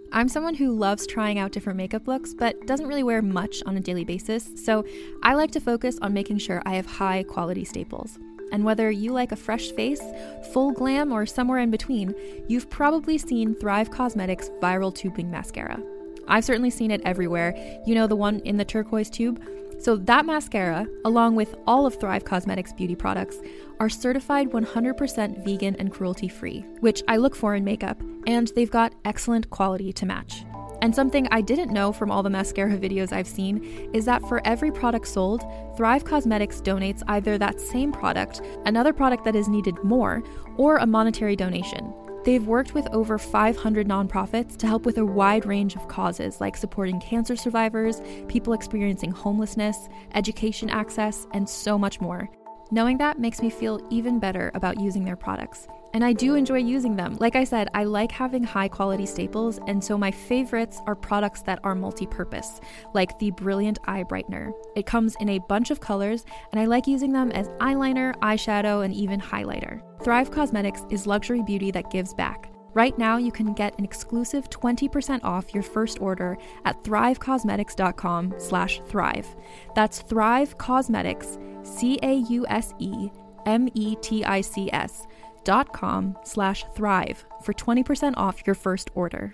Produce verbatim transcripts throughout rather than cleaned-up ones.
I'm someone who loves trying out different makeup looks, but doesn't really wear much on a daily basis, so I like to focus on making sure I have high quality staples. And whether you like a fresh face, full glam, or somewhere in between, you've probably seen Thrive Causemetics Viral Tubing Mascara. I've certainly seen it everywhere. You know, the one in the turquoise tube? So that mascara, along with all of Thrive Causemetics beauty products, are certified one hundred percent vegan and cruelty-free, which I look for in makeup, and they've got excellent quality to match. And something I didn't know from all the mascara videos I've seen is that for every product sold, Thrive Causemetics donates either that same product, another product that is needed more, or a monetary donation. They've worked with over five hundred nonprofits to help with a wide range of causes like supporting cancer survivors, people experiencing homelessness, education access, and so much more. Knowing that makes me feel even better about using their products. And I do enjoy using them. Like I said, I like having high quality staples, and so my favorites are products that are multi-purpose, like the Brilliant Eye Brightener. It comes in a bunch of colors, and I like using them as eyeliner, eyeshadow, and even highlighter. Thrive Causemetics is luxury beauty that gives back. Right now, you can get an exclusive twenty percent off your first order at thrivecausemetics.com slash thrive. That's Thrive Causemetics, C A U S E M E T I C S dot com slash thrive for twenty percent off your first order.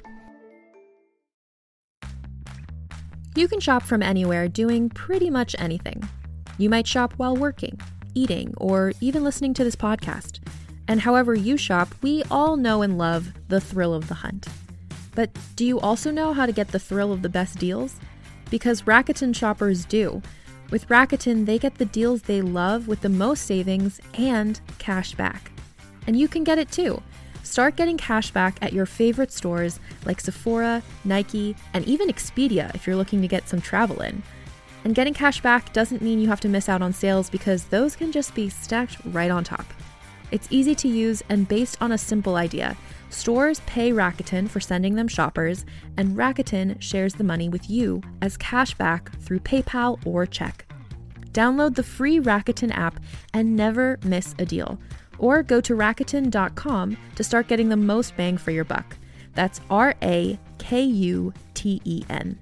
You can shop from anywhere doing pretty much anything. You might shop while working, eating, or even listening to this podcast. And however you shop, we all know and love the thrill of the hunt. But do you also know how to get the thrill of the best deals? Because Rakuten shoppers do. With Rakuten, they get the deals they love with the most savings and cash back. And you can get it too. Start getting cash back at your favorite stores like Sephora, Nike, and even Expedia if you're looking to get some travel in. And getting cash back doesn't mean you have to miss out on sales, because those can just be stacked right on top. It's easy to use and based on a simple idea. Stores pay Rakuten for sending them shoppers, and Rakuten shares the money with you as cash back through PayPal or check. Download the free Rakuten app and never miss a deal. Or go to Rakuten dot com to start getting the most bang for your buck. That's R A K U T E N.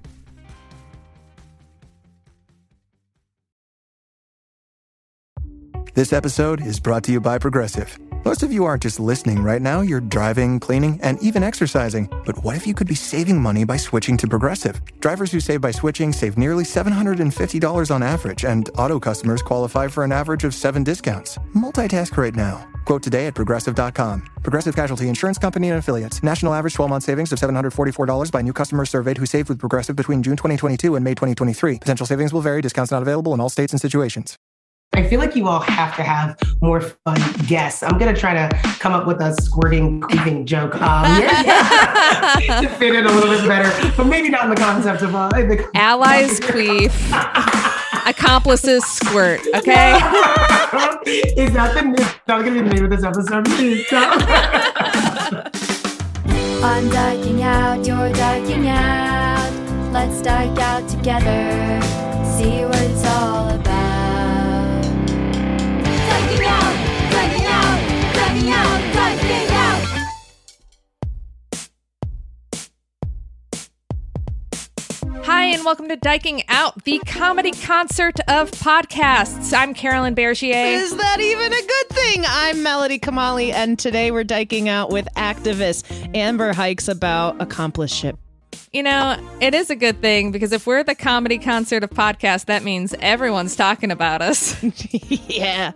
This episode is brought to you by Progressive. Most of you aren't just listening right now, you're driving, cleaning, and even exercising. But what if you could be saving money by switching to Progressive? Drivers who save by switching save nearly seven hundred fifty dollars on average, and auto customers qualify for an average of seven discounts. Multitask right now. Quote today at Progressive dot com. Progressive Casualty Insurance Company and Affiliates. National average twelve-month savings of seven hundred forty-four dollars by new customers surveyed who saved with Progressive between June twenty twenty-two and May twenty twenty-three. Potential savings will vary. Discounts not available in all states and situations. I feel like you all have to have more fun guests. I'm going to try to come up with a squirting, queefing joke um, yeah, yeah. to fit in a little bit better, but maybe not in the concept of... Uh, the Allies queef, accomplices squirt, okay? Is that the name? Not going to be the name of this episode. I'm dyking out, you're dyking out. Let's dyke out together. See what it's all about. Dyking out, dyking out, dyking out, dyking out. Hi, and welcome to Dyking Out, the comedy concert of podcasts. I'm Carolyn Bergier. Is that even a good thing? I'm Melody Kamali, and today we're dyking out with activist Amber Hikes about accomplishment. You know, it is a good thing, because if we're the comedy concert of podcasts, that means everyone's talking about us. Yeah.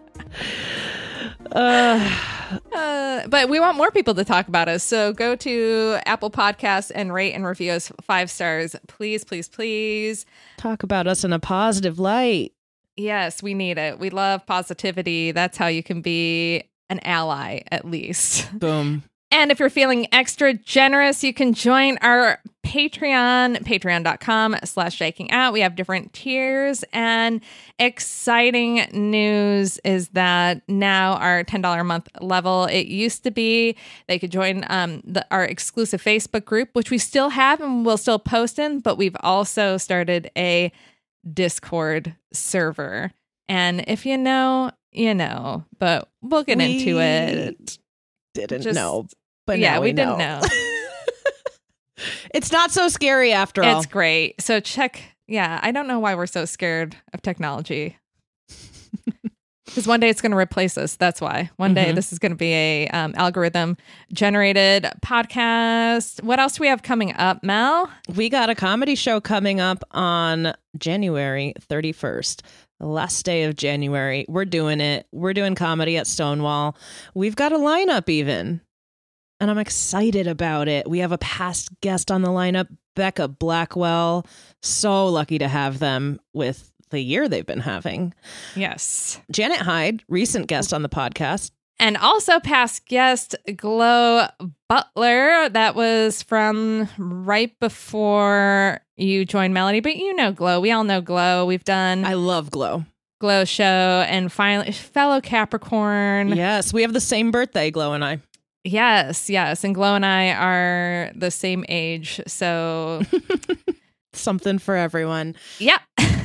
Uh, uh, but we want more people to talk about us. So go to Apple Podcasts and rate and review us five stars. Please, please, please. Talk about us in a positive light. Yes, we need it. We love positivity. That's how you can be an ally, at least. Boom. And if you're feeling extra generous, you can join our Patreon, patreon.com slash dyking out. We have different tiers, and exciting news is that now our ten dollars a month level, it used to be they could join um, the, our exclusive Facebook group, which we still have and we'll still post in, but we've also started a Discord server. And if you know, you know, but we'll get we into it. Didn't Just, know. But yeah, now we, we didn't know. know. It's not so scary after all. It's great. So check. Yeah, I don't know why we're so scared of technology. Because one day it's going to replace us. That's why. One day Mhm. this is going to be a um, algorithm generated podcast. What else do we have coming up, Mel? We got a comedy show coming up on January thirty-first, the last day of January. We're doing it. We're doing comedy at Stonewall. We've got a lineup even, and I'm excited about it. We have a past guest on the lineup, Becca Blackwell. So lucky to have them with the year they've been having. Yes. Janet Hyde, recent guest on the podcast. And also past guest Glow Butler. That was from right before you joined Melody. But you know Glow. We all know Glow. We've done I love Glow. Glow show. And finally, fellow Capricorn. Yes, we have the same birthday, Glow and I. Yes, yes. And Glow and I are the same age. So, Something for everyone. yeah.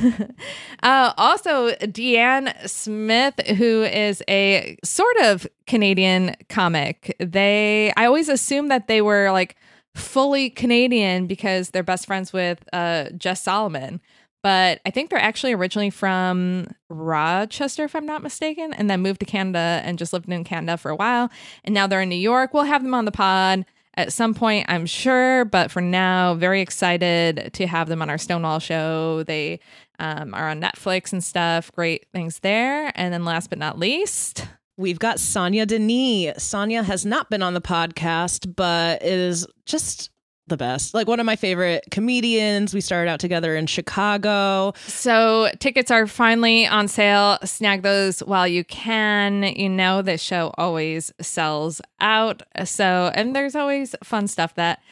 uh, also, Deanne Smith, who is a sort of Canadian comic. They, I always assumed that they were like fully Canadian because they're best friends with uh, Jess Solomon. But I think they're actually originally from Rochester, if I'm not mistaken, and then moved to Canada and just lived in Canada for a while. And now they're in New York. We'll have them on the pod at some point, I'm sure. But for now, very excited to have them on our Stonewall show. They um, are on Netflix and stuff. Great things there. And then last but not least, We've got Sonia Denis. Sonia has not been on the podcast, but is just the best. Like one of my favorite comedians. We started out together in Chicago. so tickets are finally on sale. Snag those while you can. You know, this show always sells out. So, and there's always fun stuff that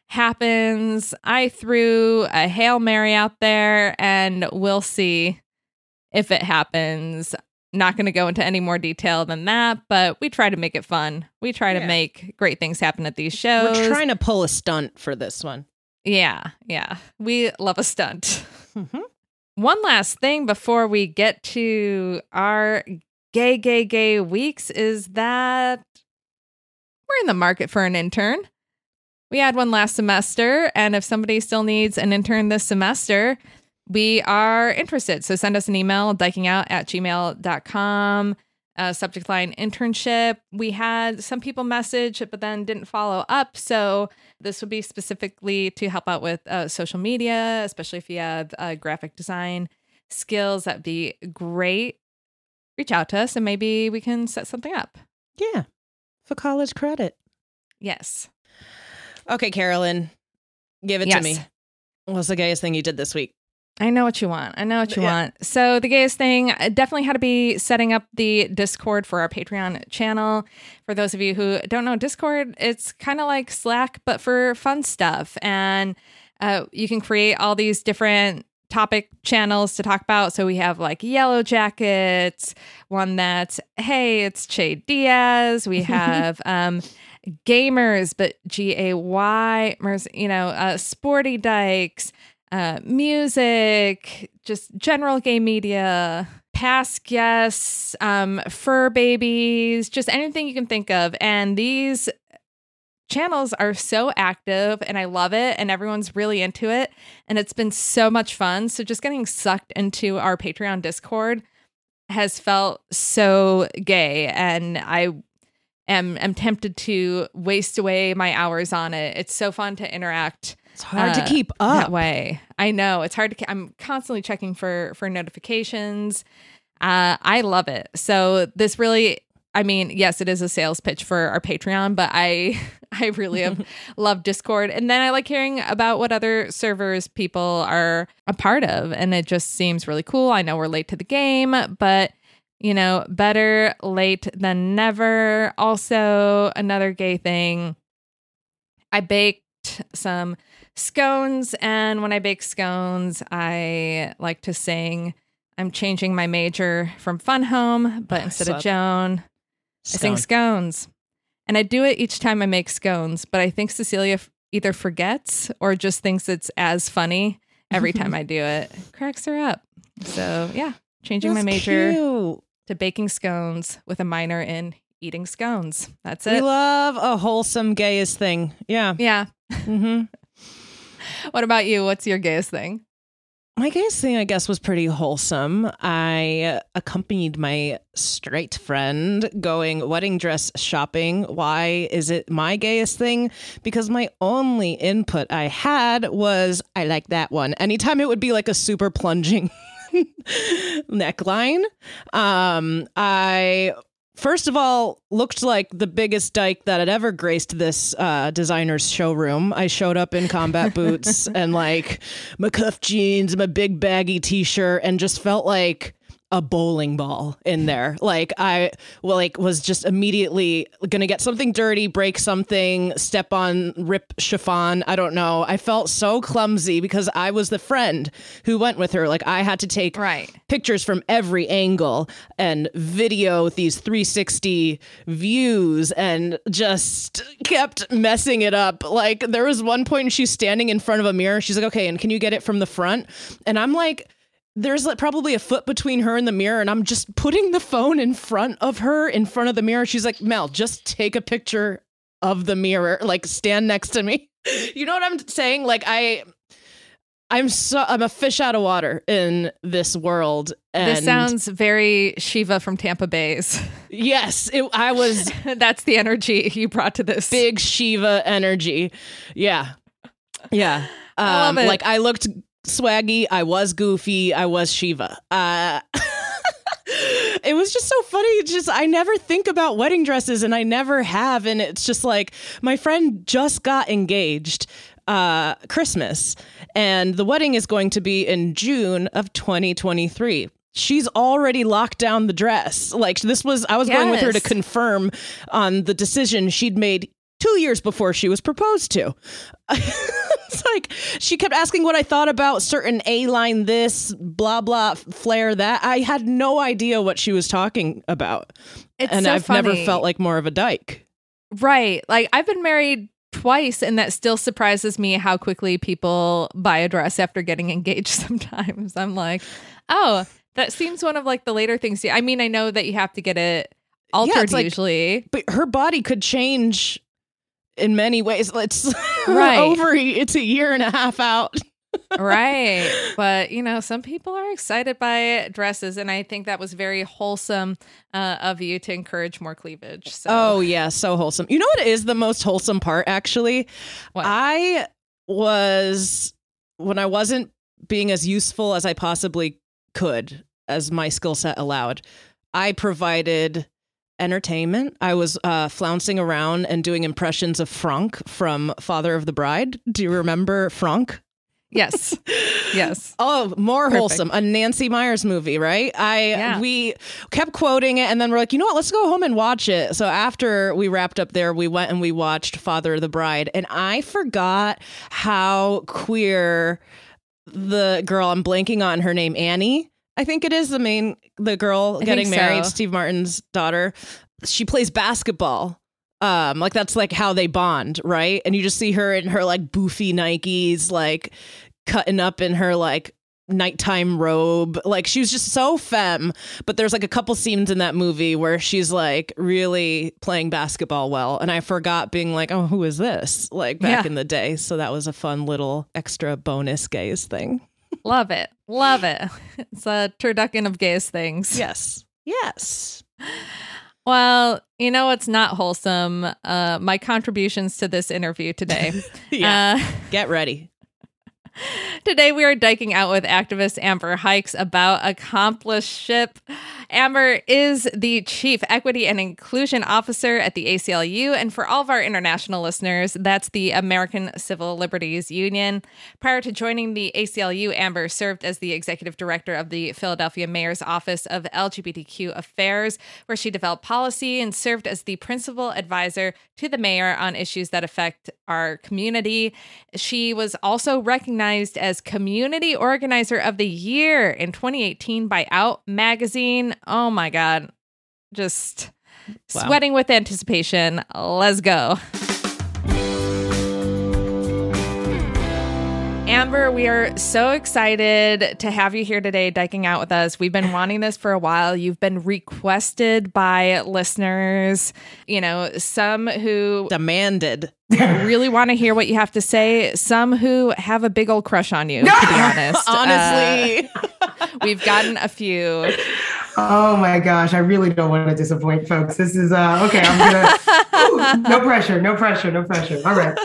happens. I threw a Hail Mary out there and we'll see if it happens. Not going to go into any more detail than that, but we try to make it fun. We try to Yeah. make great things happen at these shows. We're trying to pull a stunt for this one. Yeah, yeah. We love a stunt. Mhm. One last thing before we get to our gay, gay, gay weeks is that we're in the market for an intern. We had one last semester, and if somebody still needs an intern this semester, we are interested. So send us an email, dikingout at gmail dot com. Uh, subject line internship. We had some people message, but then didn't follow up. So this would be specifically to help out with uh, social media, especially if you have uh, graphic design skills. That'd be great. Reach out to us and maybe we can set something up. Yeah. For college credit. Yes. Okay, Carolyn, give it Yes. to me. What's the gayest thing you did this week? I know what you want. I know what you Yeah. want. So the gayest thing, I definitely had to be setting up the Discord for our Patreon channel. For those of you who don't know Discord, it's kind of like Slack, but for fun stuff. And uh, you can create all these different topic channels to talk about. So we have like Yellow Jackets, one that's, hey, it's Che Diaz. We have um, Gamers, but G A Y, you know, uh, Sporty Dykes. Uh, music, just general gay media, past guests, um, fur babies, just anything you can think of. And these channels are so active and I love it and everyone's really into it. And it's been so much fun. So just getting sucked into our Patreon Discord has felt so gay. And I am, am tempted to waste away my hours on it. It's so fun to interact. It's hard Uh, to keep that up. way. I know it's hard to. ke- I'm constantly checking for for notifications. Uh, I love it. So this really, I mean, yes, it is a sales pitch for our Patreon, but I I really have loved Discord, and then I like hearing about what other servers people are a part of, and it just seems really cool. I know we're late to the game, but you know, better late than never. Also, another gay thing. I baked some scones, and when I bake scones, I like to sing I'm changing my major from Fun Home, but Oh, instead so- of Joan, I sing Scone. scones. And I do it each time I make scones, but I think Cecilia f- either forgets or just thinks it's as funny every time I do it. Cracks her up. So yeah, changing my That's major cute. to baking scones with a minor in eating scones. That's We it. love a wholesome gayest thing. Yeah. Yeah. Mm-hmm. What about you? What's your gayest thing? My gayest thing, I guess, was pretty wholesome. I accompanied my straight friend going wedding dress shopping. Why is it my gayest thing? Because my only input I had was, I like that one. Anytime it would be like a super plunging neckline. Um, I... First of all, looked like the biggest dyke that had ever graced this uh, designer's showroom. I showed up in combat boots and like my cuff jeans, my big baggy t-shirt, and just felt like a bowling ball in there. Like I well, like was just immediately gonna get something dirty, break something, step on, rip chiffon. I don't know. I felt so clumsy because I was the friend who went with her. Like I had to take right. pictures from every angle and video these three sixty views and just kept messing it up. Like there was one point she's standing in front of a mirror. She's like, okay, and can you get it from the front? And I'm like, there's like probably a foot between her and the mirror, and I'm just putting the phone in front of her, in front of the mirror. She's like, Mel, just take a picture of the mirror, like stand next to me. You know what I'm saying? Like I, I'm so I'm a fish out of water in this world. And this sounds very Shiva from Tampa Bay's. Yes, it, I was. That's the energy you brought to this. Big Shiva energy. Yeah, yeah. Um, I love it. Like I looked swaggy, I was goofy, I was Shiva. Uh, it was just so funny. It's just I never think about wedding dresses, and I never have. And it's just like my friend just got engaged uh, Christmas, and the wedding is going to be in June of twenty twenty-three. She's already locked down the dress. Like this was, I was yes. going with her to confirm on the decision she'd made two years before she was proposed to. It's like she kept asking what I thought about certain A-line this, blah, blah, flare that. I had no idea what she was talking about. It's and so I've funny. never felt like more of a dyke. Right. Like I've been married twice, and that still surprises me how quickly people buy a dress after getting engaged sometimes. I'm like, oh, that seems one of like the later things. I mean, I know that you have to get it altered Yeah, it's like- usually. But her body could change in many ways. It's Right. over. It's a year and a half out. Right. But, you know, some people are excited by dresses, and I think that was very wholesome uh, of you to encourage more cleavage. So. Oh, yeah. So wholesome. You know what is the most wholesome part, actually? What? I was, when I wasn't being as useful as I possibly could, as my skill set allowed, I provided entertainment. I was uh, flouncing around and doing impressions of Frank from Father of the Bride. Do you remember Frank? Yes. Yes. Oh, more Perfect. wholesome. A Nancy Meyers movie, right? I Yeah. we kept quoting it, and then we're like, you know what? Let's go home and watch it. So after we wrapped up there, we went and we watched Father of the Bride, and I forgot how queer the girl, I'm blanking on her name, Annie, I think it is the main, the girl I getting think married, so. Steve Martin's daughter. She plays basketball. Um, like that's like how they bond, right? And you just see her in her like boofy Nikes, like cutting up in her like nighttime robe. Like she was just so femme. But there's like a couple scenes in that movie where she's like really playing basketball well. And I forgot being like, oh, who is this? Like back Yeah. in the day. So that was a fun little extra bonus gays thing. Love it. Love it. It's a turducken of gayest things. Yes. Yes. Well, you know what's not wholesome? Uh, my contributions to this interview today. Yeah. Uh, Get ready. Today, we are diking out with activist Amber Hikes about accompliceship. Amber is the Chief Equity and Inclusion Officer at the A C L U. And for all of our international listeners, that's the American Civil Liberties Union. Prior to joining the A C L U, Amber served as the Executive Director of the Philadelphia Mayor's Office of L G B T Q Affairs, where she developed policy and served as the principal advisor to the mayor on issues that affect our community. She was also recognized as Community Organizer of the Year in twenty eighteen by Out Magazine. Oh my God. Just Wow. sweating with anticipation. Let's go. Amber, we are so excited to have you here today, diking out with us. We've been wanting this for a while. You've been requested by listeners, you know, some who demanded really want to hear what you have to say, some who have a big old crush on you, to be honest. Honestly. Uh, we've gotten a few. Oh my gosh, I really don't want to disappoint folks. This is uh okay, I'm gonna ooh, no pressure, no pressure, no pressure. All right.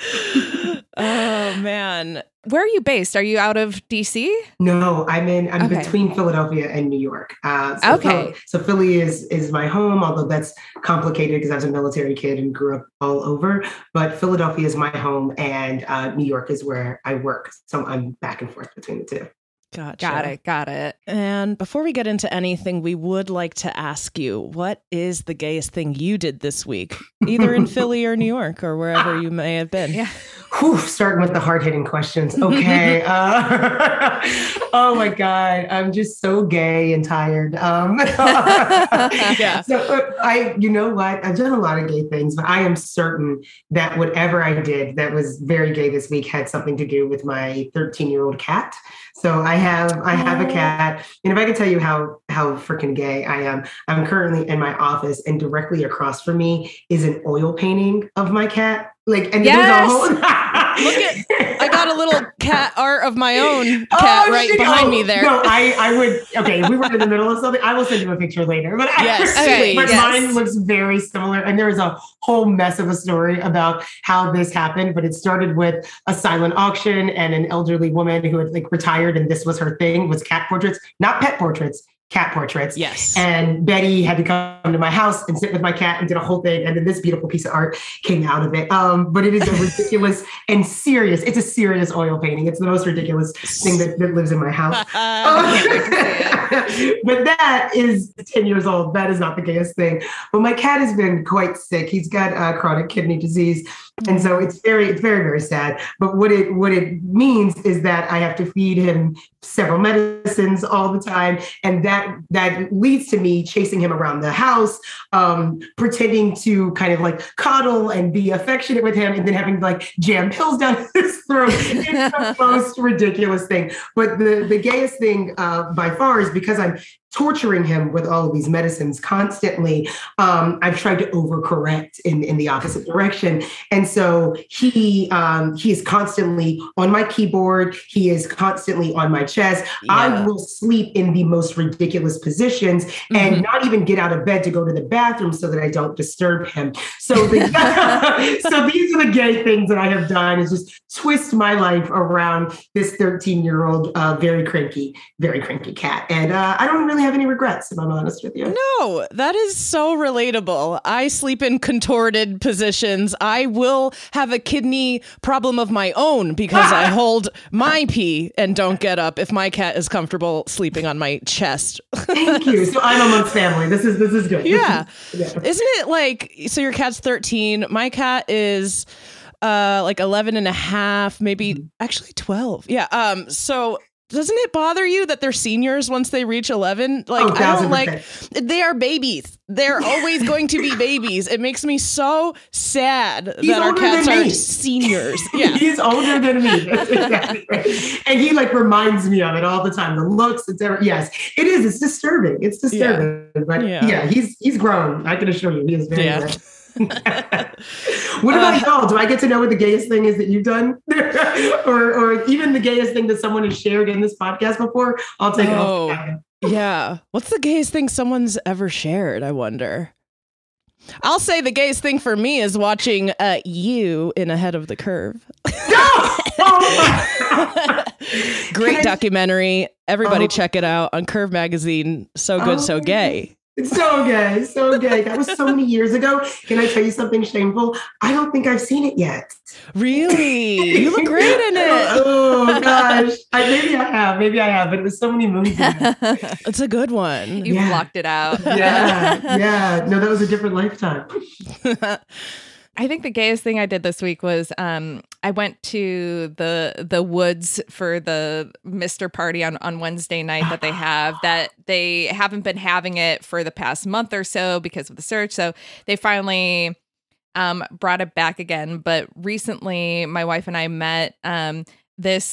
Oh man. Where are you based? Are you out of D C? No, I'm in I'm Okay. between Philadelphia and New York. Uh so Okay. Philly, so Philly is is my home, although that's complicated because I was a military kid and grew up all over. But Philadelphia is my home and uh, New York is where I work. So I'm back and forth between the two. Gotcha. Got it. Got it. And before we get into anything, we would like to ask you, what is the gayest thing you did this week, either in Philly or New York or wherever you may have been? Yeah. Whew, starting with the hard-hitting questions. Okay. uh, oh my God. I'm just so gay and tired. Um, Yeah. So uh, I, you know what? I've done a lot of gay things, but I am certain that whatever I did that was very gay this week had something to do with my thirteen-year-old cat. So I have, I have a cat. And if I can tell you how, how freaking gay I am, I'm currently in my office and directly across from me is an oil painting of my cat. Like, and Yes! there's a whole, Look at, I got a little cat art of my own Oh, cat right shit. behind Oh, me there. No, I, I would, okay, if we were in the middle of something, I will send you a picture later. But I- Yes, Okay, but please. yes. mine looks very similar. And there is a whole mess of a story about how this happened. But it started with a silent auction and an elderly woman who had like retired, and this was her thing, was cat portraits, not pet portraits. Cat portraits. Yes. And Betty had to come to my house and sit with my cat and did a whole thing. And then this beautiful piece of art came out of it. Um, but it is a ridiculous and serious, it's a serious oil painting. It's the most ridiculous thing that, that lives in my house. But that is ten years old. That is not the gayest thing. But my cat has been quite sick. He's got uh, chronic kidney disease. And so it's very, it's very, very sad. But what it what it means is that I have to feed him several medicines all the time. And that that leads to me chasing him around the house, um, pretending to kind of like coddle and be affectionate with him, and then having like jam pills down his throat. It's the most ridiculous thing. But the, the gayest thing uh, by far is because I'm torturing him with all of these medicines constantly. Um, I've tried to overcorrect in, in the opposite direction. And so he um, he is constantly on my keyboard. He is constantly on my chest. Yeah. I will sleep in the most ridiculous positions and Mhm. not even get out of bed to go to the bathroom so that I don't disturb him. So, the, so these are the gay things that I have done, is just twist my life around this thirteen-year-old, uh, very cranky, very cranky cat. And uh, I don't really have any regrets, if I'm honest with you. No, that is so relatable. I sleep in contorted positions. I will have a kidney problem of my own because I hold my pee and don't get up if my cat is comfortable sleeping on my chest. Thank you. So I'm amongst family. This is this is good. Yeah. Yeah. Isn't it like, so your cat's thirteen, my cat is uh like eleven and a half, maybe actually twelve. Yeah. Um so doesn't it bother you that they're seniors once they reach eleven? Like, Oh, I don't thousand like, percent. they are babies. They're always going to be babies. It makes me so sad He's that our older cats than are me. seniors. Yeah. He's older than me. That's exactly right. And he like reminds me of it all the time. The looks, it's ever, yes, it is. It's disturbing. It's disturbing. But Yeah. yeah. he's he's grown. I can assure you, he is very Yeah. good. What about y'all? Do I get to know what the gayest thing is that you've done? or or even the gayest thing that someone has shared in this podcast before? I'll take Oh. it. Yeah. What's the gayest thing someone's ever shared? I wonder. I'll say the gayest thing for me is watching uh, you in Ahead of the Curve. Oh Great Can I- documentary. Everybody Oh. check it out on Curve Magazine. So good, Oh. so gay. It's so gay, so gay. That was so many years ago. Can I tell you something shameful? I don't think I've seen it yet. Really? You look great in it. Oh gosh, I, maybe I have, maybe I have, but it was so many movies ago. It's a good one. You've Yeah. blocked it out. Yeah, yeah. No, that was a different lifetime. I think the gayest thing I did this week was um, I went to the the woods for the Mister Party on, on Wednesday night that they have, that they haven't been having it for the past month or so because of the surge. So they finally um, brought it back again. But recently, my wife and I met um, this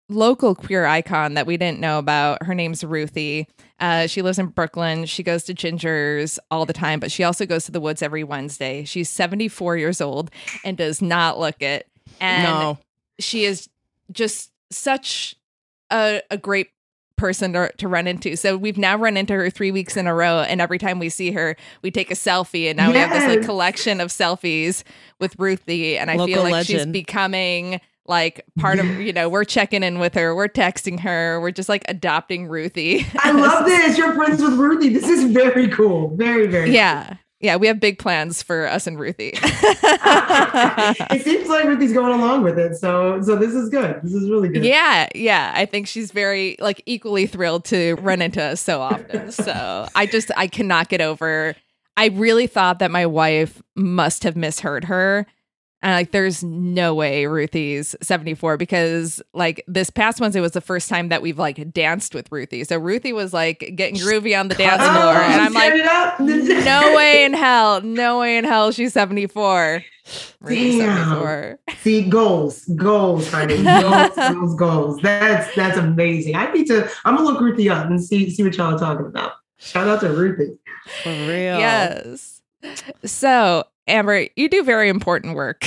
local queer icon that we didn't know about. Her name's Ruthie. Uh, she lives in Brooklyn. She goes to Ginger's all the time, but she also goes to the Woods every Wednesday. She's seventy-four years old and does not look it. And No. she is just such a, a great person to, to run into. So we've now run into her three weeks in a row, and every time we see her, we take a selfie, and now we have this like Yes. collection of selfies with Ruthie, and I Local feel like she's legend. becoming like part of, you know, we're checking in with her, we're texting her, we're just like adopting Ruthie. I love this. You're friends with Ruthie. This is very cool. Very, very Yeah. Yeah, we have big plans for us and Ruthie. It seems like Ruthie's going along with it. So so this is good. This is really good. Yeah, yeah. I think she's very like equally thrilled to run into us so often. So I just I cannot get over. I really thought that my wife must have misheard her. And like there's no way Ruthie's seventy-four, because like this past Wednesday was the first time that we've like danced with Ruthie. So Ruthie was like getting groovy on the dance Oh, floor. And I'm set like, it up. no way in hell. No way in hell she's seventy-four. Ruthie's Damn. seventy-four. See, goals, goals, honey, goals, goals, goals. That's that's amazing. I need to. I'm gonna look Ruthie up and see see what y'all are talking about. Shout out to Ruthie. For real. Yes. So, Amber, you do very important work.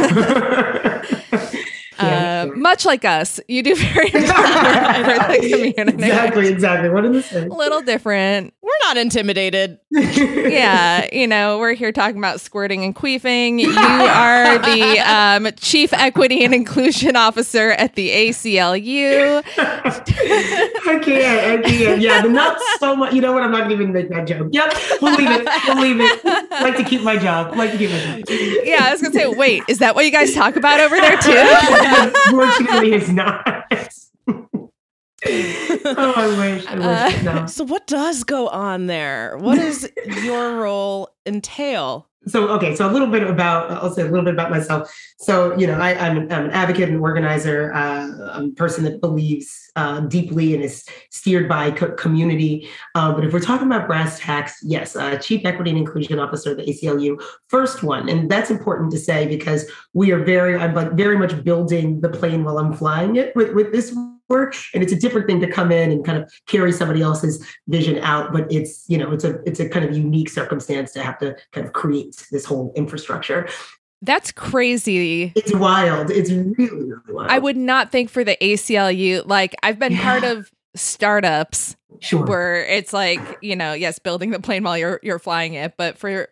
Yeah, uh, much like us, you do very important work for the community. Exactly, exactly. What did it say? A little different. We're not intimidated. Yeah, you know, we're here talking about squirting and queefing. You are the um, Chief Equity and Inclusion Officer at the A C L U. I can't. I can't. Yeah, but not so much. You know what? I'm not going to even make that joke. Yep, we'll leave it. We'll leave it. Like to keep my job. Like to keep my job. Yeah, I was going to say, wait, is that what you guys talk about over there too? Unfortunately, it's not. Oh, I wish. I wish. Uh, no. So what does go on there? What does your role entail? So, okay, so a little bit about, I'll say a little bit about myself. So, you know, I, I'm, an, I'm an advocate and organizer. Uh, I'm a person that believes uh, deeply and is steered by co- community. Uh, but if we're talking about brass tacks, yes, uh, Chief Equity and Inclusion Officer of the A C L U, first one. And that's important to say because we are very, I'm like very much building the plane while I'm flying it with, with this work. And it's a different thing to come in and kind of carry somebody else's vision out. But it's, you know, it's a, it's a kind of unique circumstance to have to kind of create this whole infrastructure. That's crazy. It's wild. It's really, really wild. I would not think for the A C L U, like I've been Yeah. part of startups Sure. where it's like, you know, yes, building the plane while you're you're flying it, but for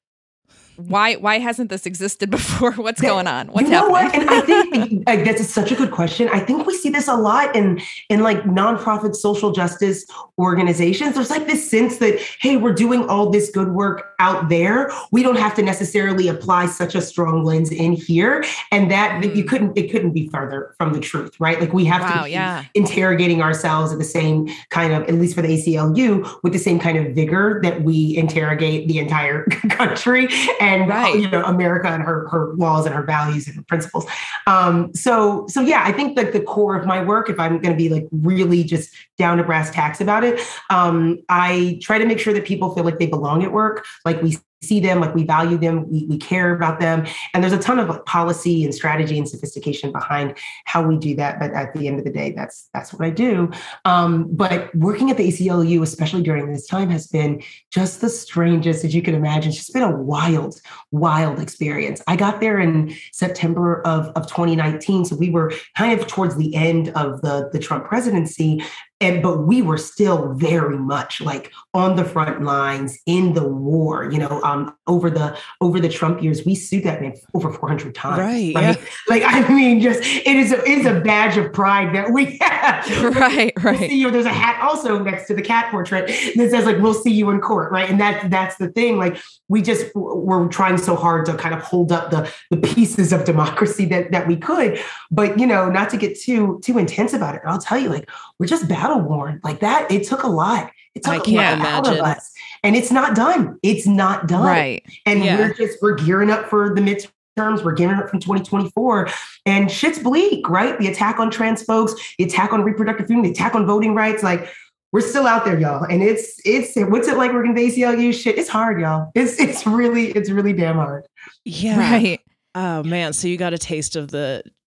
why why hasn't this existed before? What's going on? What's you know happening? what? And I think like, that's such a good question. I think we see this a lot in in like nonprofit social justice organizations. There's like this sense that, hey, we're doing all this good work out there. We don't have to necessarily apply such a strong lens in here. And that, that you couldn't, it couldn't be further from the truth, right? Like we have Wow, to be yeah. interrogating ourselves at the same kind of, at least for the A C L U, with the same kind of vigor that we interrogate the entire country and Right. you know America and her her laws and her values and her principles. Um, so so yeah, I think that the core of my work, if I'm going to be like really just down to brass tacks about it, um, I try to make sure that people feel like they belong at work, like we see them, like we value them, we, we care about them. And there's a ton of like, policy and strategy and sophistication behind how we do that. But at the end of the day, that's that's what I do. Um, but working at the A C L U, especially during this time, has been just the strangest as you can imagine. It's just been a wild, wild experience. I got there in September of, of twenty nineteen. So we were kind of towards the end of the, the Trump presidency. And but we were still very much like on the front lines in the war, you know, um, over the over the Trump years, we sued that man over four hundred times. Right, Right. yeah. Like, I mean, just it is a, it is a badge of pride that we have. Right, We'll right. see you. There's a hat also next to the cat portrait that says like, we'll see you in court. Right. And that that's the thing. Like we just we're trying so hard to kind of hold up the, the pieces of democracy that, that we could. But, you know, not to get too too intense about it. I'll tell you, like, we're just battle worn like that. It took a lot. It took I a can't lot out of imagine. us. And it's not done. It's not done. Right. And Yeah. we're just we're gearing up for the midterms. We're gearing up from twenty twenty-four. And shit's bleak, right? The attack on trans folks, the attack on reproductive freedom, the attack on voting rights. Like, we're still out there, y'all. And it's it's what's it like working at the A C L U? Shit, it's hard, y'all. It's it's really, it's really damn hard. Yeah. Right. Oh man, so you got a taste of the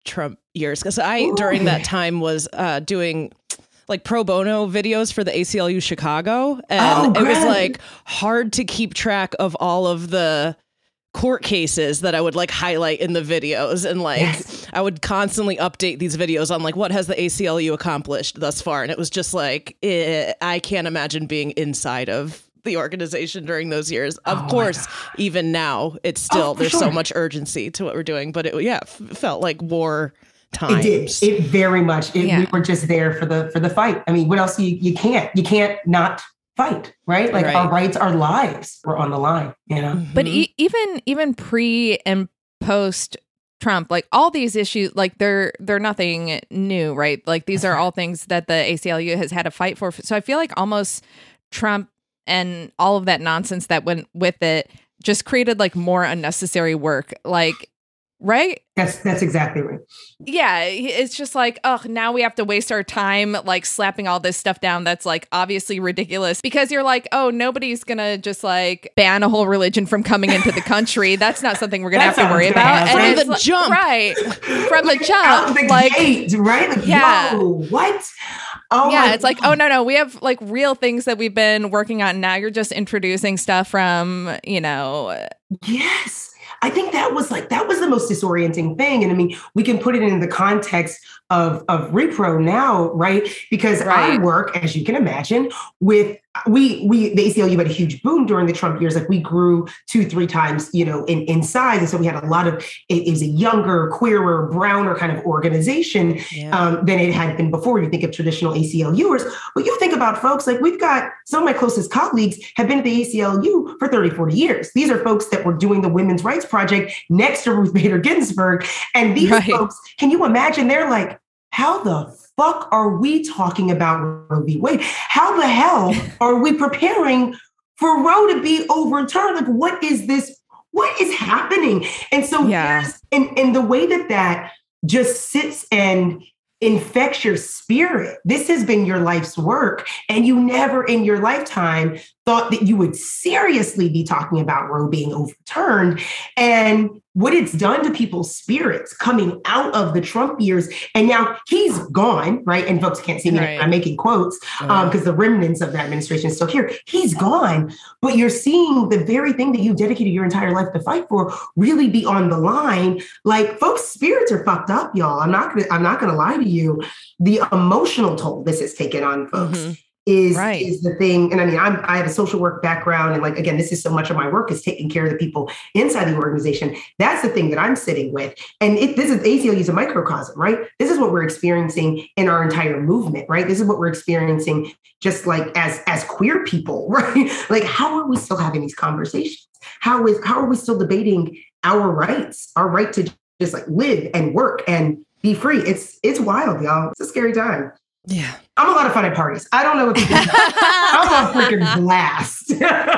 Trump years. Because I, Ooh. during that time, was uh, doing like pro bono videos for the A C L U Chicago. And Oh, it was great. like hard to keep track of all of the court cases that I would like highlight in the videos. And like, Yes. I would constantly update these videos on like, what has the A C L U accomplished thus far? And it was just like, eh, I can't imagine being inside of the organization during those years. Of Oh my course, even now, it's still, Oh, for there's so sure. much urgency to what we're doing. But it, yeah, f- felt like war It times. did. It very much. It, Yeah. We were just there for the for the fight. I mean, what else? You you can't you can't not fight, right? Like Right. our rights, our lives were on the line. You know. But Mhm. e- even even pre and post Trump, like all these issues, like they're they're nothing new, right? Like these are all things that the A C L U has had to fight for. So I feel like almost Trump and all of that nonsense that went with it just created like more unnecessary work. Like, right? That's that's exactly right. Yeah, it's just like, oh, now we have to waste our time like slapping all this stuff down that's like obviously ridiculous because you're like, oh, nobody's gonna just like ban a whole religion from coming into the country. That's not something we're gonna That's have to not worry what's gonna about. happen. From it's the like- jump. right? From the Like, out jump, the like gate, right? Like, Yeah. whoa, what? Oh, yeah, my it's like, God. oh no, no, we have like real things that we've been working on. Now you're just introducing stuff from, you know, Yes. I think that was like, that was the most disorienting thing. And I mean, we can put it in the context of, of Repro now, right? Because I Right. work, as you can imagine, with, we, we, the A C L U had a huge boom during the Trump years. Like we grew two, three times, you know, in, in size. And so we had a lot of, it, it was a younger, queerer, browner kind of organization Yeah. um, than it had been before. You think of traditional A C L Uers, but you think about folks like we've got some of my closest colleagues have been at the A C L U for thirty, forty years. These are folks that were doing the Women's Rights Project next to Ruth Bader Ginsburg. And these Right. folks, can you imagine? They're like, how the fuck are we talking about Roe v. Wade? How the hell are we preparing for Roe to be overturned? Like, what is this? What is happening? And so, Yeah. there's- and, and the way that that just sits and infects your spirit. This has been your life's work. And you never in your lifetime thought that you would seriously be talking about Roe being overturned. And what it's done to people's spirits coming out of the Trump years. And now he's gone, right? And folks can't see me. Right. I'm making quotes um, because the remnants of that administration is still here. He's gone, but you're seeing the very thing that you dedicated your entire life to fight for really be on the line. Like folks' spirits are fucked up, y'all. I'm not gonna, I'm not gonna lie to you. The emotional toll this has taken on folks. Mhm. Is, Right. is the thing. And I mean, I'm, I have a social work background. And like, again, this is so much of my work is taking care of the people inside the organization. That's the thing that I'm sitting with. And it, this is A C L U is a microcosm, right? This is what we're experiencing in our entire movement, right? This is what we're experiencing just like as, as queer people, right? Like, how are we still having these conversations? How is, how are we still debating our rights, our right to just like live and work and be free? It's, it's wild, y'all. It's a scary time. Yeah. I'm a lot of fun at parties. I don't know what people do. I'm a freaking blast.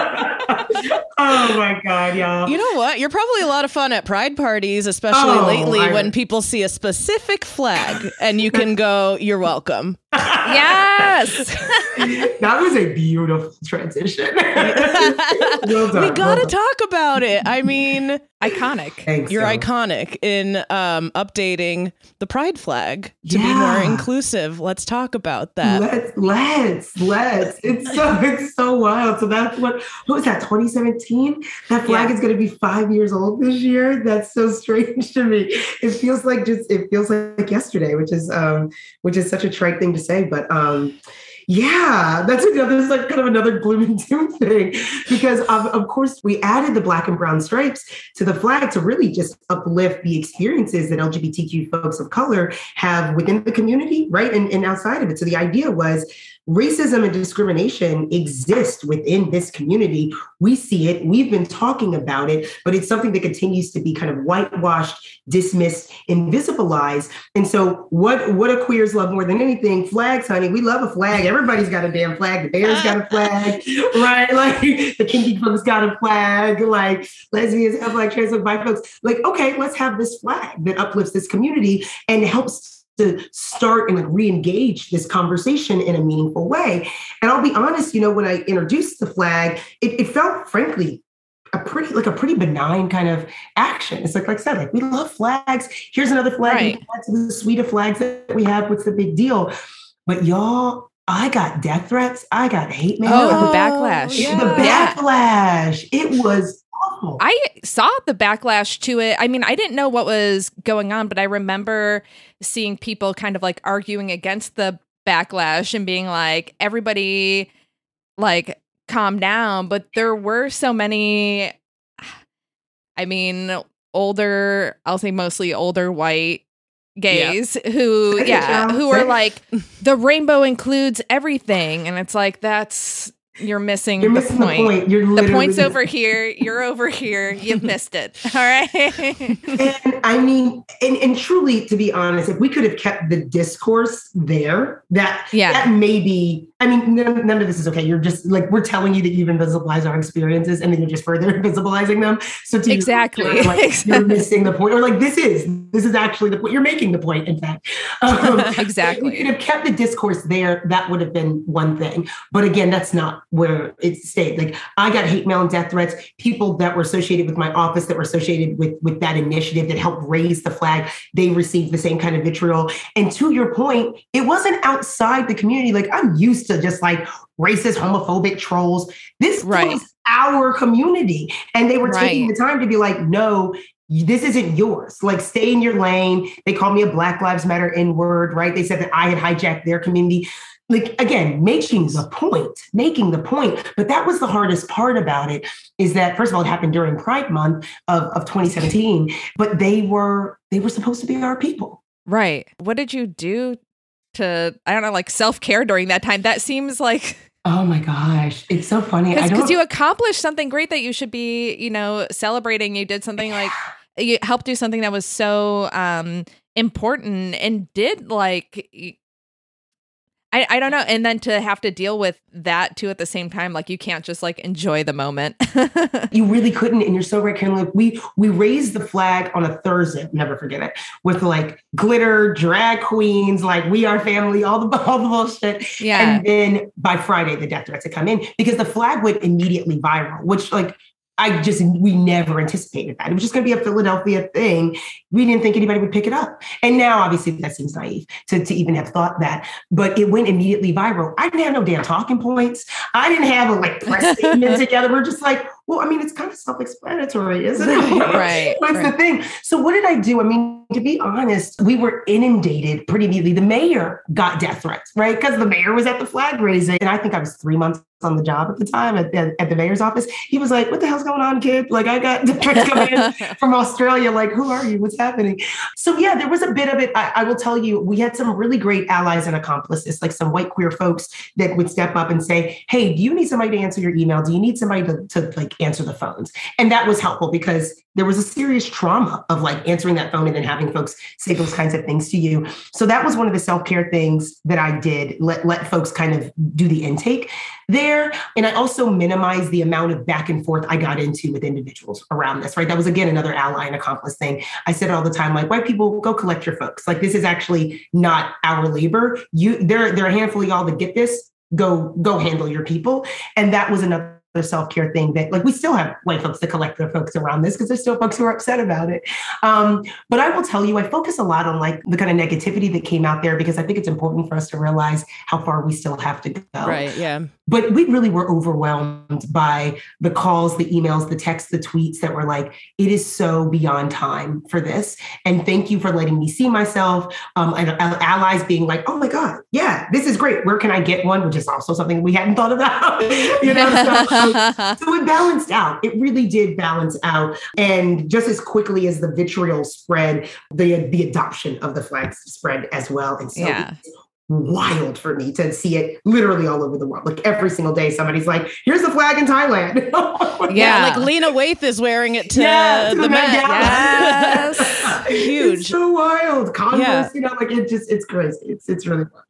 Oh my God, y'all. You know what? You're probably a lot of fun at pride parties, especially Oh, lately I- when people see a specific flag and you can go, you're welcome. yes. That was a beautiful transition. Well done, we got to well done. talk about it. I mean, Iconic. Thanks, you're y'all. iconic in um, updating the pride flag to be more Yeah. inclusive. Let's talk about that. Let's let's let's. It's so it's so wild. So that's what what was that? twenty seventeen. That flag Yeah. is going to be five years old this year. That's so strange to me. It feels like just it feels like yesterday, which is um which is such a trite thing to say, but um. Yeah, that's another, this is like kind of another gloom and doom thing because of, of course we added the black and brown stripes to the flag to really just uplift the experiences that L G B T Q folks of color have within the community, right? And, and outside of it. So the idea was racism and discrimination exist within this community. We see it, we've been talking about it, but it's something that continues to be kind of whitewashed, dismissed, invisibilized. And so what, what do queers love more than anything? Flags, honey. We love a flag. Everybody's got a damn flag. The Bears got a flag, right? Like the kinky folks got a flag, like lesbians have like trans and bi folks. Like, okay, let's have this flag that uplifts this community and helps to start and like re-engage this conversation in a meaningful way. And I'll be honest, you know, when I introduced the flag, it, it felt frankly a pretty, like a pretty benign kind of action. It's like, like I said, like we love flags. Here's another flag. Right. We add to the suite of flags that we have. What's the big deal? But y'all, I got death threats. I got hate mail. Oh, the backlash. Yeah. The backlash. It was awful. I saw the backlash to it. I mean, I didn't know what was going on, but I remember seeing people kind of like arguing against the backlash and being like, everybody like calm down. But there were so many, I mean, older, I'll say mostly older white gays yeah. who, yeah, who are like, the rainbow includes everything. And it's like, that's, you're missing, you're the, missing point. the point. You're the point's over here. You're over here. You've missed it. All right. And I mean, and, and truly, to be honest, if we could have kept the discourse there, that yeah. that maybe, I mean, none, none of this is okay. You're just like, we're telling you that you've invisibilized our experiences and then you're just further invisibilizing them. So to exactly, you, like, exactly. you're missing the point, or like, this is, this is actually the point. You're making the point, in fact. Um, exactly. If we could have kept the discourse there, that would have been one thing. But again, that's not where it stayed. Like, I got hate mail and death threats, people that were associated with my office, that were associated with, with that initiative that helped raise the flag, they received the same kind of vitriol. And to your point, it wasn't outside the community. Like, I'm used to just like racist, homophobic trolls. This right. was our community. And they were right. taking the time to be like, no, this isn't yours. Like, stay in your lane. They called me a Black Lives Matter N-word, right? They said that I had hijacked their community. Like, again, making the point, making the point. But that was the hardest part about it, is that, first of all, it happened during Pride Month of, of twenty seventeen, but they were, they were supposed to be our people. Right. What did you do to, I don't know, like self-care during that time? That seems like... Oh my gosh. It's so funny. Because you accomplished something great that you should be, you know, celebrating. You did something like, you helped do something that was so um, important and did like... I, I don't know. And then to have to deal with that too at the same time, like you can't just like enjoy the moment. You really couldn't. And you're so right, Karen. Like we we raised the flag on a Thursday, never forget it, with like glitter, drag queens, like we are family, all the all the bullshit. Yeah. And then by Friday, the death threats had come in because the flag went immediately viral, which like I just, we never anticipated that. It was just going to be a Philadelphia thing. We didn't think anybody would pick it up. And now, obviously, that seems naive to, to even have thought that. But it went immediately viral. I didn't have no damn talking points. I didn't have a like press statement together. We're just like, well, I mean, it's kind of self-explanatory, isn't it? Right. That's right. the thing. So what did I do? I mean, to be honest, we were inundated pretty immediately. The mayor got death threats, right? Because the mayor was at the flag raising. And I think I was three months on the job at the time at, at, at the mayor's office. He was like, what the hell's going on, kid? Like, I got death threats coming in from Australia. Like, who are you? What's happening? So yeah, there was a bit of it. I, I will tell you, we had some really great allies and accomplices, like some white queer folks that would step up and say, hey, do you need somebody to answer your email? Do you need somebody to, to like answer the phones? And that was helpful because there was a serious trauma of like answering that phone and then having folks say those kinds of things to you. So that was one of the self-care things that I did, let, let folks kind of do the intake there. And I also minimized the amount of back and forth I got into with individuals around this, right? That was, again, another ally and accomplice thing. I said all the time, like, white people, go collect your folks. Like, this is actually not our labor. You, there, there are a handful of y'all that get this. Go, go handle your people. And that was another self-care thing that, like, we still have white folks that collect their folks around this because there's still folks who are upset about it. Um, but I will tell you, I focus a lot on like the kind of negativity that came out there because I think it's important for us to realize how far we still have to go. Right. Yeah. But we really were overwhelmed by the calls, the emails, the texts, the tweets that were like, it is so beyond time for this. And thank you for letting me see myself. Um, and allies being like, oh my God, yeah, this is great. Where can I get one? Which is also something we hadn't thought about. you know, so, so, so it balanced out. It really did balance out. And just as quickly as the vitriol spread, the, the adoption of the flags spread as well. And so yeah. wild for me to see it literally all over the world. Like every single day, somebody's like, here's the flag in Thailand. yeah. yeah. Like Lena Waithe is wearing it to, yeah, to the, the Met. Met. Yes. Huge. It's so wild. Converse, yeah. you know, like it just, it's crazy. It's, it's really fun.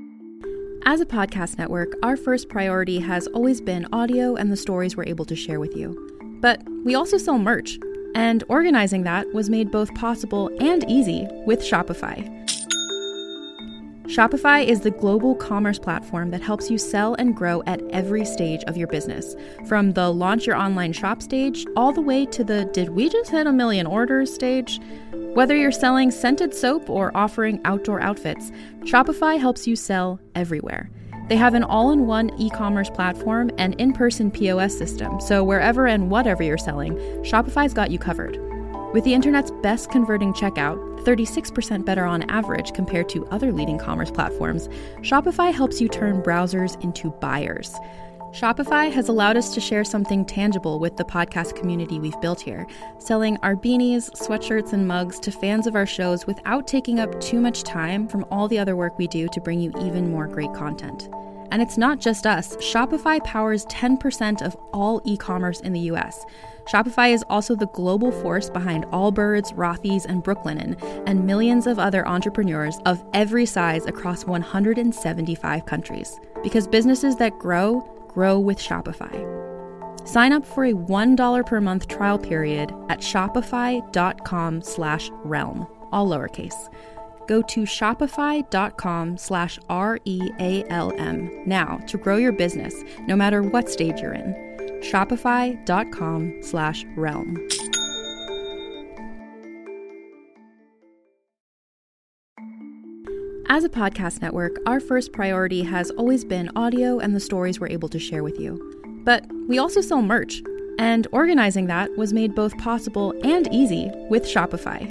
As a podcast network, our first priority has always been audio and the stories we're able to share with you. But we also sell merch, and organizing that was made both possible and easy with Shopify. Shopify is the global commerce platform that helps you sell and grow at every stage of your business. From the launch your online shop stage, all the way to the did we just hit a million orders stage? Whether you're selling scented soap or offering outdoor outfits, Shopify helps you sell everywhere. They have an all-in-one e-commerce platform and in-person P O S system, so wherever and whatever you're selling, Shopify's got you covered. With the internet's best converting checkout, thirty-six percent better on average compared to other leading commerce platforms, Shopify helps you turn browsers into buyers. Shopify has allowed us to share something tangible with the podcast community we've built here, selling our beanies, sweatshirts, and mugs to fans of our shows without taking up too much time from all the other work we do to bring you even more great content. And it's not just us. Shopify powers ten percent of all e-commerce in the U S. Shopify is also the global force behind Allbirds, Rothy's, and Brooklinen, and millions of other entrepreneurs of every size across one hundred seventy-five countries. Because businesses that grow, grow with Shopify. Sign up for a one dollar per month trial period at shopify.com slash realm, all lowercase. Go to shopify.com slash R-E-A-L-M now to grow your business, no matter what stage you're in. Shopify.com slash realm. As a podcast network, our first priority has always been audio and the stories we're able to share with you. But we also sell merch, and organizing that was made both possible and easy with Shopify.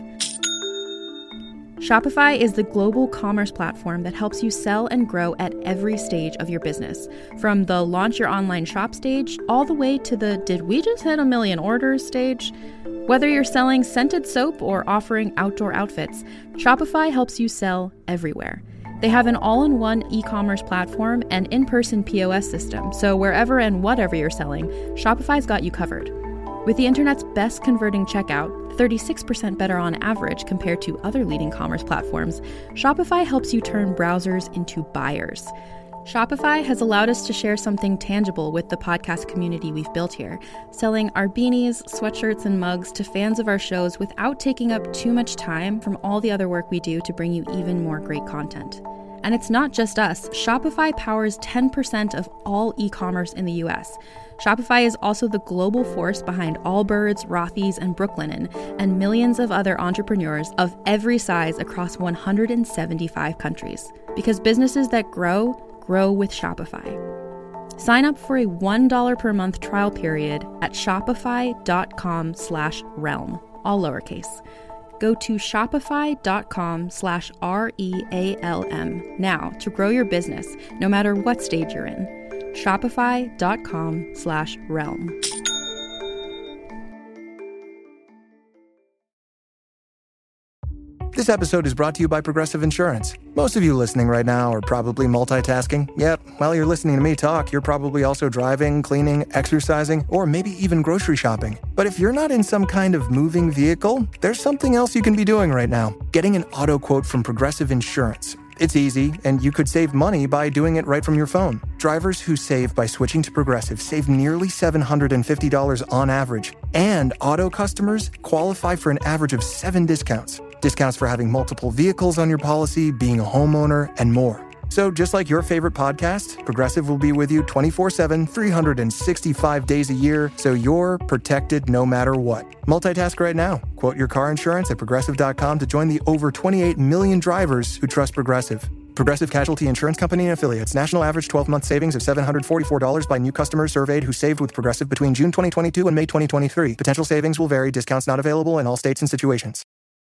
Shopify is the global commerce platform that helps you sell and grow at every stage of your business. From the launch your online shop stage, all the way to the did we just hit a million orders stage? Whether you're selling scented soap or offering outdoor outfits, Shopify helps you sell everywhere. They have an all-in-one e-commerce platform and in-person P O S system, so wherever and whatever you're selling, Shopify's got you covered. With the internet's best converting checkout, thirty-six percent better on average compared to other leading commerce platforms, Shopify helps you turn browsers into buyers. Shopify has allowed us to share something tangible with the podcast community we've built here, selling our beanies, sweatshirts, and mugs to fans of our shows without taking up too much time from all the other work we do to bring you even more great content. And it's not just us. Shopify powers ten percent of all e-commerce in the U S. Shopify is also the global force behind Allbirds, Rothy's, and Brooklinen, and millions of other entrepreneurs of every size across one hundred seventy-five countries. Because businesses that grow, grow with Shopify. Sign up for a one dollar per month trial period at shopify.com slash realm, all lowercase. Go to shopify.com slash R-E-A-L-M now to grow your business, no matter what stage you're in. Shopify.com slash realm. This episode is brought to you by Progressive Insurance. Most of you listening right now are probably multitasking. Yep, while you're listening to me talk, you're probably also driving, cleaning, exercising, or maybe even grocery shopping. But if you're not in some kind of moving vehicle, there's something else you can be doing right now. Getting an auto quote from Progressive Insurance. It's easy, and you could save money by doing it right from your phone. Drivers who save by switching to Progressive save nearly seven hundred fifty dollars on average. And auto customers qualify for an average of seven discounts. Discounts for having multiple vehicles on your policy, being a homeowner, and more. So just like your favorite podcast, Progressive will be with you twenty-four seven, three hundred sixty-five days a year, so you're protected no matter what. Multitask right now. Quote your car insurance at progressive dot com to join the over twenty-eight million drivers who trust Progressive. Progressive Casualty Insurance Company and Affiliates. National average twelve-month savings of seven hundred forty-four dollars by new customers surveyed who saved with Progressive between June twenty twenty-two and May twenty twenty-three. Potential savings will vary. Discounts not available in all states and situations.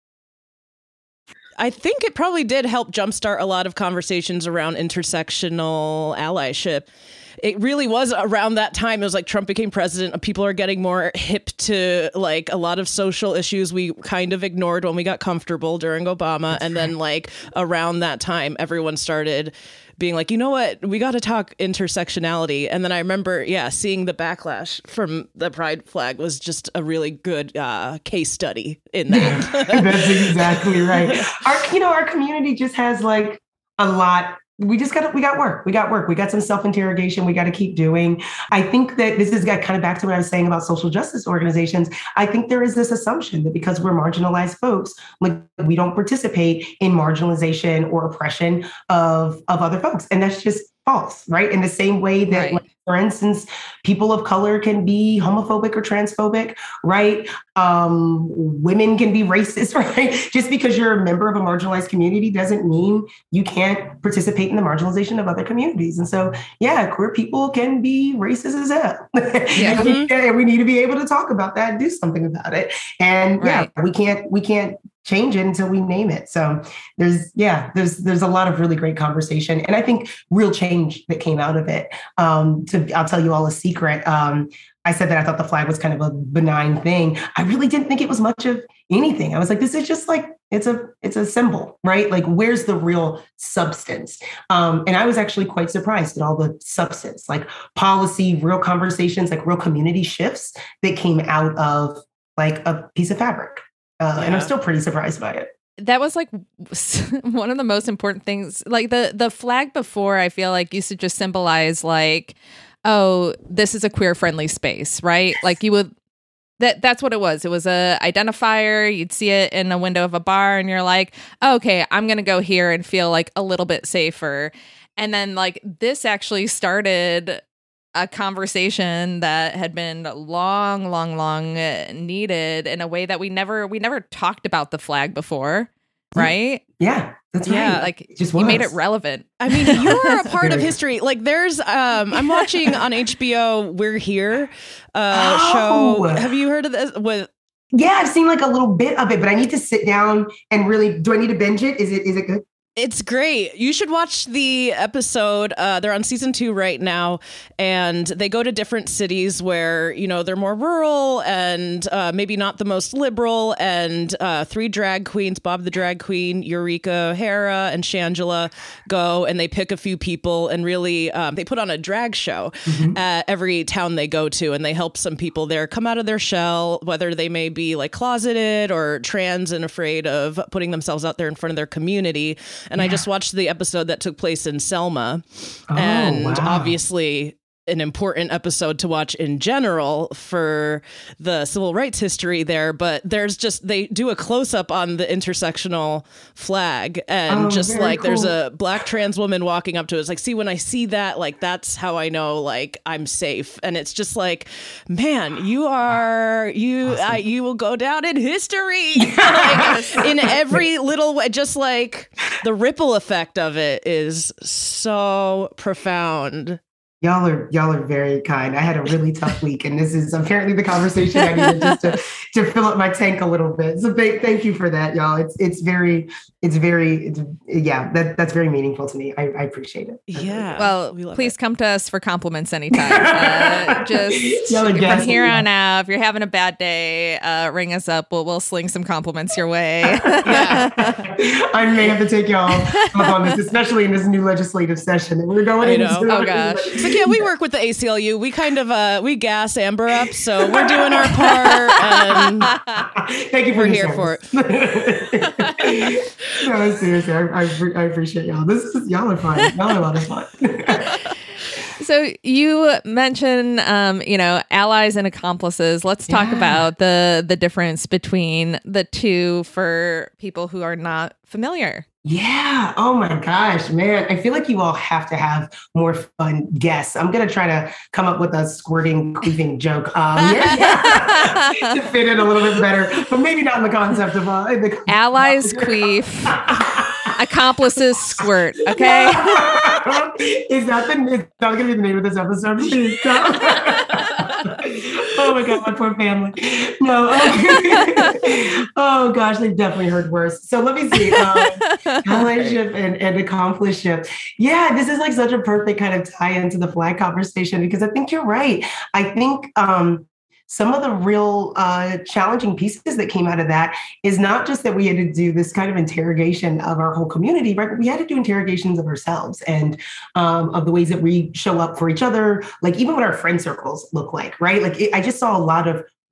I think it probably did help jumpstart a lot of conversations around intersectional allyship. It really was around that time. It was like Trump became president. People are getting more hip to like a lot of social issues we kind of ignored when we got comfortable during Obama. That's and right. Then like around that time, everyone started being like, you know what, we got to talk intersectionality. And then I remember, yeah, seeing the backlash from the pride flag was just a really good uh, case study in that. That's exactly right. Our, you know, our community just has like a lot we just got we got work. We got work. We got some self-interrogation we got to keep doing. I think that this is got kind of back to what I was saying about social justice organizations. I think there is this assumption that because we're marginalized folks, like we don't participate in marginalization or oppression of, of other folks. And that's just false, right? In the same way that, Right. like, for instance, people of color can be homophobic or transphobic, right? Um, women can be racist, right? Just because you're a member of a marginalized community doesn't mean you can't participate in the marginalization of other communities. And so, yeah, queer people can be racist as hell. Yeah. and, we, and we need to be able to talk about that and do something about it. And yeah, Right. we can't, we can't change it until we name it. So there's, yeah, there's, there's a lot of really great conversation. And I think real change that came out of it. Um, to, I'll tell you all a secret. Um, I said that I thought the flag was kind of a benign thing. I really didn't think it was much of anything. I was like, this is just like, it's a, it's a symbol, right? Like, where's the real substance? Um, and I was actually quite surprised at all the substance, like policy, real conversations, like real community shifts that came out of like a piece of fabric. Uh, And I'm Yeah. still pretty surprised by it. That was like one of the most important things. Like the the flag before, I feel like used to just symbolize like, oh, this is a queer friendly space, right? Like you would that that's what it was. It was a identifier. You'd see it in a window of a bar and you're like, oh, okay, I'm going to go here and feel like a little bit safer. And then like this actually started a conversation that had been long, long, long needed in a way that we never we never talked about the flag before, right? Yeah, that's Yeah, right. Like It just you made was. it relevant. I mean, you're a part of Very. history. Like, there's, um, I'm watching on H B O We're Here uh, Oh. show. Have you heard of this? With Yeah, I've seen like a little bit of it, but I need to sit down and really. Do I need to binge it? Is it is it good? It's great. You should watch the episode. Uh, they're on season two right now, and they go to different cities where, you know, they're more rural and uh, maybe not the most liberal. And uh, three drag queens, Bob the Drag Queen, Eureka O'Hara, and Shangela, go and they pick a few people and really um, they put on a drag show Mm-hmm. at every town they go to, and they help some people there come out of their shell, whether they may be like closeted or trans and afraid of putting themselves out there in front of their community. And I just watched the episode that took place in Selma. Oh, and wow. obviously an important episode to watch in general for the civil rights history there. But there's just, they do a close up on the intersectional flag and Oh, just very like there's cool. a black trans woman walking up to it. It's like, see, when I see that, like, that's how I know, like, I'm safe. And it's just like, man, you are, you, Awesome. uh, you will go down in history. Like, in every little way, just like the ripple effect of it is so profound. Y'all are y'all are very kind. I had a really tough week, and this is apparently the conversation I needed just to, to fill up my tank a little bit. So thank, thank you for that, y'all. It's it's very it's very it's, yeah. That that's very meaningful to me. I, I appreciate it. I really Yeah. do. Well, we love please it. come to us for compliments anytime. Uh, just Y'all are from gassing here me on up. out, if you're having a bad day, uh, ring us up. We'll we'll sling some compliments your way. I may have to take y'all up on this, especially in this new legislative session that we're going I into. know. Oh, gosh. It's like, yeah, we work with the A C L U. We kind of uh we gas Amber up, so we're doing our part. And Thank you for We're your here for it. No, seriously, I, I, I appreciate y'all. This is y'all are fun. Y'all are a lot of fun. So you mentioned, um, you know, allies and accomplices. Let's talk Yeah. about the the difference between the two for people who are not familiar. Yeah. Oh my gosh, man. I feel like you all have to have more fun guests. I'm going to try to come up with a squirting, queefing joke. Um, yeah, yeah. to fit in a little bit better, but maybe not in the concept of uh, in the Allies queef, accomplices squirt. Okay. Is that the is that going to be the name of this episode? Please stop. Oh my God, my poor family. No. Okay. Oh gosh, they've definitely heard worse. So let me see. Um, allyship and, and accomplishment. Yeah, this is like such a perfect kind of tie into the flag conversation because I think you're right. I think um, some of the real uh, challenging pieces that came out of that is not just that we had to do this kind of interrogation of our whole community, right? But we had to do interrogations of ourselves and um, of the ways that we show up for each other, like even what our friend circles look like, right? Like it, I just saw a lot of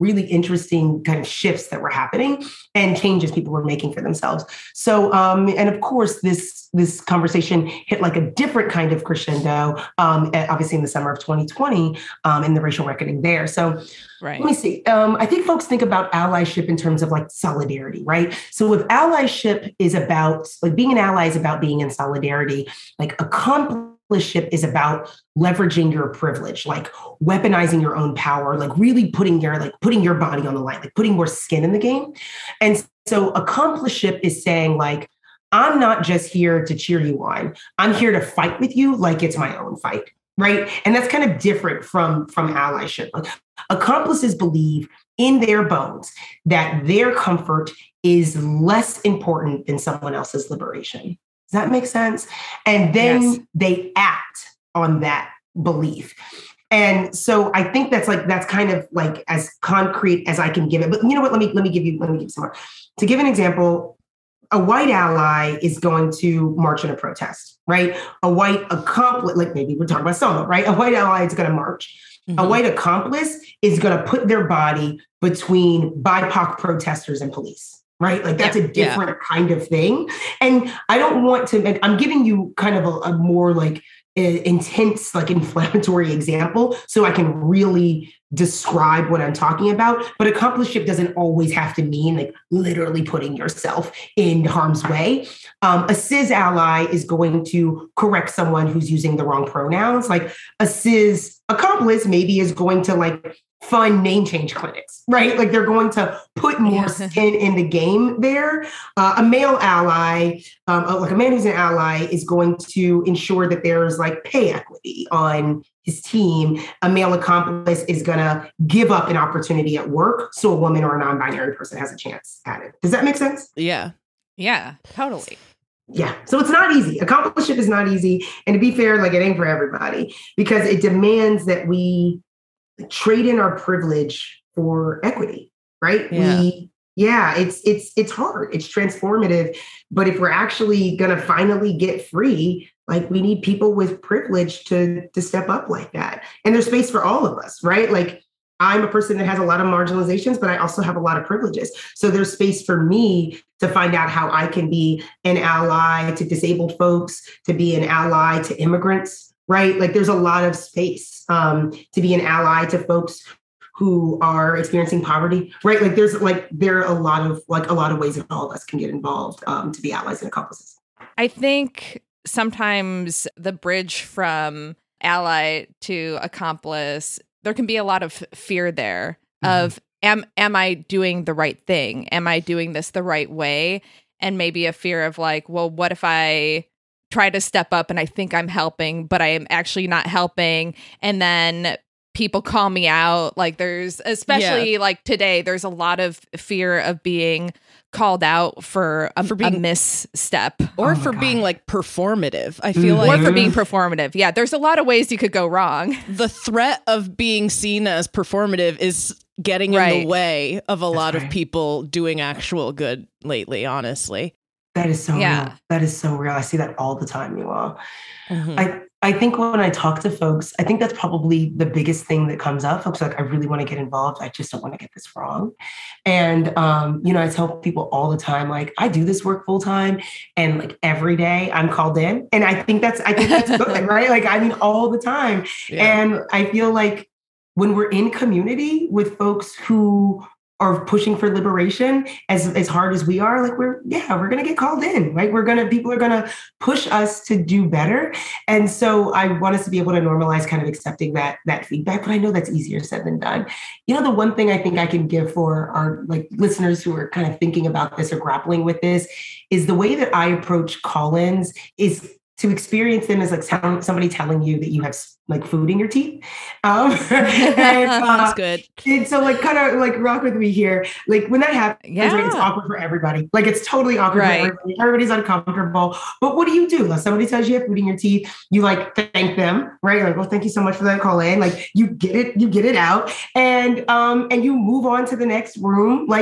really interesting kind of shifts that were happening and changes people were making for themselves. So, um, and of course, this this conversation hit like a different kind of crescendo, um, obviously in the summer of twenty twenty, um, in the racial reckoning there. So right. Let me see. Um, I think folks think about allyship in terms of like solidarity, right? So if allyship is about, like being an ally is about being in solidarity, like accomplishment is about leveraging your privilege, like weaponizing your own power, like really putting your, like putting your body on the line, like putting more skin in the game. And so accomplishment is saying like, I'm not just here to cheer you on. I'm here to fight with you like it's my own fight, right? And that's kind of different from, from allyship. Like, accomplices believe in their bones that their comfort is less important than someone else's liberation. Does that make sense? And then yes. they act on that belief. And so I think that's like, that's kind of like as concrete as I can give it. But you know what? Let me, let me give you, let me give you some more. To give an example, a white ally is going to march in a protest, right? A white accomplice, like maybe we're talking about Stonewall, right? A white ally is going to march. Mm-hmm. A white accomplice is going to put their body between B I P O C protesters and police, right? Like that's yeah, a different yeah. kind of thing. And I don't want to, I'm giving you kind of a, a more like a, intense, like inflammatory example so I can really describe what I'm talking about. But accomplishment doesn't always have to mean like literally putting yourself in harm's way. Um, a cis ally is going to correct someone who's using the wrong pronouns. Like a cis accomplice maybe is going to like fund name change clinics, right? Like they're going to put more yeah. skin in the game there. Uh, a male ally, um, like a man who's an ally is going to ensure that there's like pay equity on his team. A male accomplice is going to give up an opportunity at work so a woman or a non-binary person has a chance at it. Does that make sense? Yeah. Yeah, totally. Yeah. So it's not easy. Accomplishment is not easy. And to be fair, like it ain't for everybody because it demands that we trade in our privilege for equity, right? Yeah. We, yeah, it's, it's, it's hard. It's transformative. But if we're actually going to finally get free, like we need people with privilege to, to step up like that. And there's space for all of us, right? Like I'm a person that has a lot of marginalizations, but I also have a lot of privileges. So there's space for me to find out how I can be an ally to disabled folks, to be an ally to immigrants, right? Like there's a lot of space um, to be an ally to folks who are experiencing poverty, right? Like there's like, there are a lot of like a lot of ways that all of us can get involved um, to be allies and accomplices. I think sometimes the bridge from ally to accomplice, there can be a lot of fear there mm-hmm. of, am, am I doing the right thing? Am I doing this the right way? And maybe a fear of like, well, what if I try to step up and I think I'm helping, but I am actually not helping. And then people call me out. Like there's, especially yeah. like today, there's a lot of fear of being called out for a, for being, a misstep. Or oh for God. being like performative. I feel mm-hmm. like. Or for being performative. Yeah, there's a lot of ways you could go wrong. The threat of being seen as performative is getting right. in the way of a That's lot right. of people doing actual good lately, honestly. That is so yeah. real. That is so real. I see that all the time, you all. Mm-hmm. I, I think when I talk to folks, I think that's probably the biggest thing that comes up. Folks are like, I really want to get involved. I just don't want to get this wrong. And, um, you know, I tell people all the time, like, I do this work full time and like every day I'm called in. And I think that's, I think that's good, right? Like, I mean, all the time. Yeah. And I feel like when we're in community with folks who are pushing for liberation as, as hard as we are, like we're, yeah, we're going to get called in, right? We're going to, people are going to push us to do better. And so I want us to be able to normalize kind of accepting that, that feedback, but I know that's easier said than done. You know, the one thing I think I can give for our like listeners who are kind of thinking about this or grappling with this is the way that I approach call-ins is to experience them as like somebody telling you that you have like food in your teeth. Um, and, uh, That's good. And so like kind of like rock with me here. Like when that happens, yeah. right, it's awkward for everybody. Like it's totally awkward right. for everybody. Everybody's uncomfortable. But what do you do? Like somebody tells you you have food in your teeth, you like thank them, right? You're like, well, thank you so much for that call in. Like you get it, you get it out. And um, and you move on to the next room, like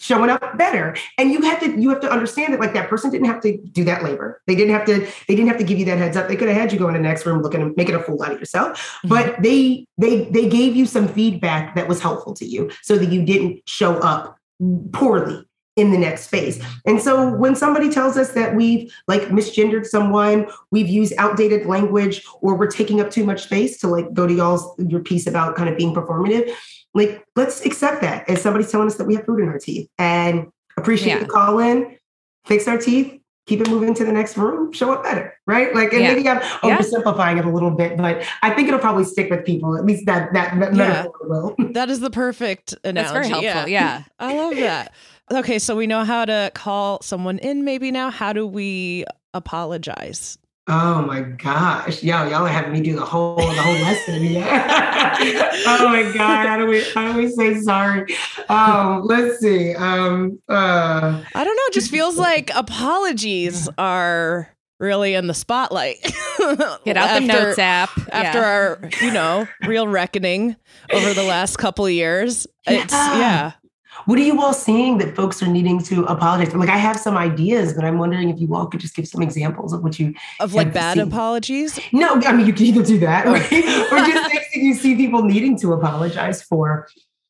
showing up better. And you have to, you have to understand that like that person didn't have to do that labor. They didn't have to, they didn't have to give you that heads up. They could have had you go in the next room looking and making a fool out of yourself. Mm-hmm. But they, they, they gave you some feedback that was helpful to you so that you didn't show up poorly in the next space. And so when somebody tells us that we've like misgendered someone, we've used outdated language, or we're taking up too much space, to like go to y'all's, your piece about kind of being performative, like, let's accept that as somebody's telling us that we have food in our teeth, and appreciate yeah. the call in, fix our teeth, keep it moving to the next room, show up better, right? Like, and yeah. maybe I'm oversimplifying yeah. it a little bit, but I think it'll probably stick with people. At least that that, that yeah. metaphor will. That is the perfect analogy. That's very helpful. Yeah. yeah. I love that. Okay, so we know how to call someone in maybe now. How do we apologize? Oh my gosh. Yo, y'all are having me do the whole the whole lesson. Yeah. Oh my God. How do we how do we say sorry? Um, let's see. Um uh I don't know. It just feels like apologies are really in the spotlight. Get out after, the notes app. After yeah. our, you know, real reckoning over the last couple of years. It's yeah. yeah. What are you all seeing that folks are needing to apologize? Like, I have some ideas, but I'm wondering if you all could just give some examples of what you of like bad seen. Apologies. No, I mean, you can either do that, right? Or just things that you see people needing to apologize for.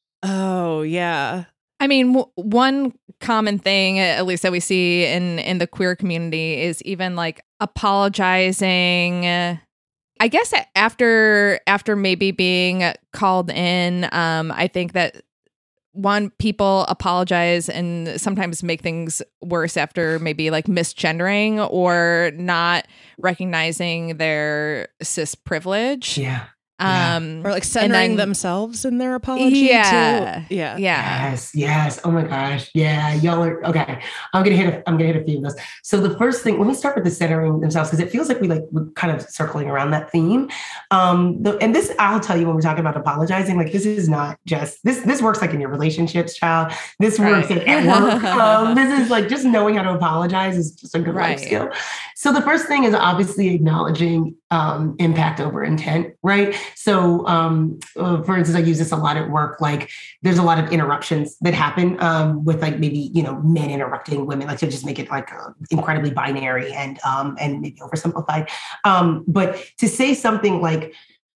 Oh yeah. I mean, w- one common thing, at least that we see in in the queer community, is even like apologizing. I guess after after maybe being called in, um, I think that. One, people apologize and sometimes make things worse after maybe like misgendering or not recognizing their cis privilege. Yeah. Um, or like centering then, themselves in their apology. Yeah. Too. Yeah. Yeah. Yes. Yes. Oh my gosh. Yeah. Y'all are okay. I'm gonna hit. A, I'm gonna hit a few of those. So the first thing, let me start with the centering themselves, because it feels like we like we're kind of circling around that theme. Um, the, and this, I'll tell you, when we're talking about apologizing, like this is not just this. This works like in your relationships, child. This works right. at work. um, this is like just knowing how to apologize is just a good right. life skill. So the first thing is obviously acknowledging um, impact over intent, right? So, um, uh, for instance, I use this a lot at work. Like, there's a lot of interruptions that happen um, with, like, maybe, you know, men interrupting women, like to just make it like uh, incredibly binary and um, and maybe oversimplified. Um, but to say something like,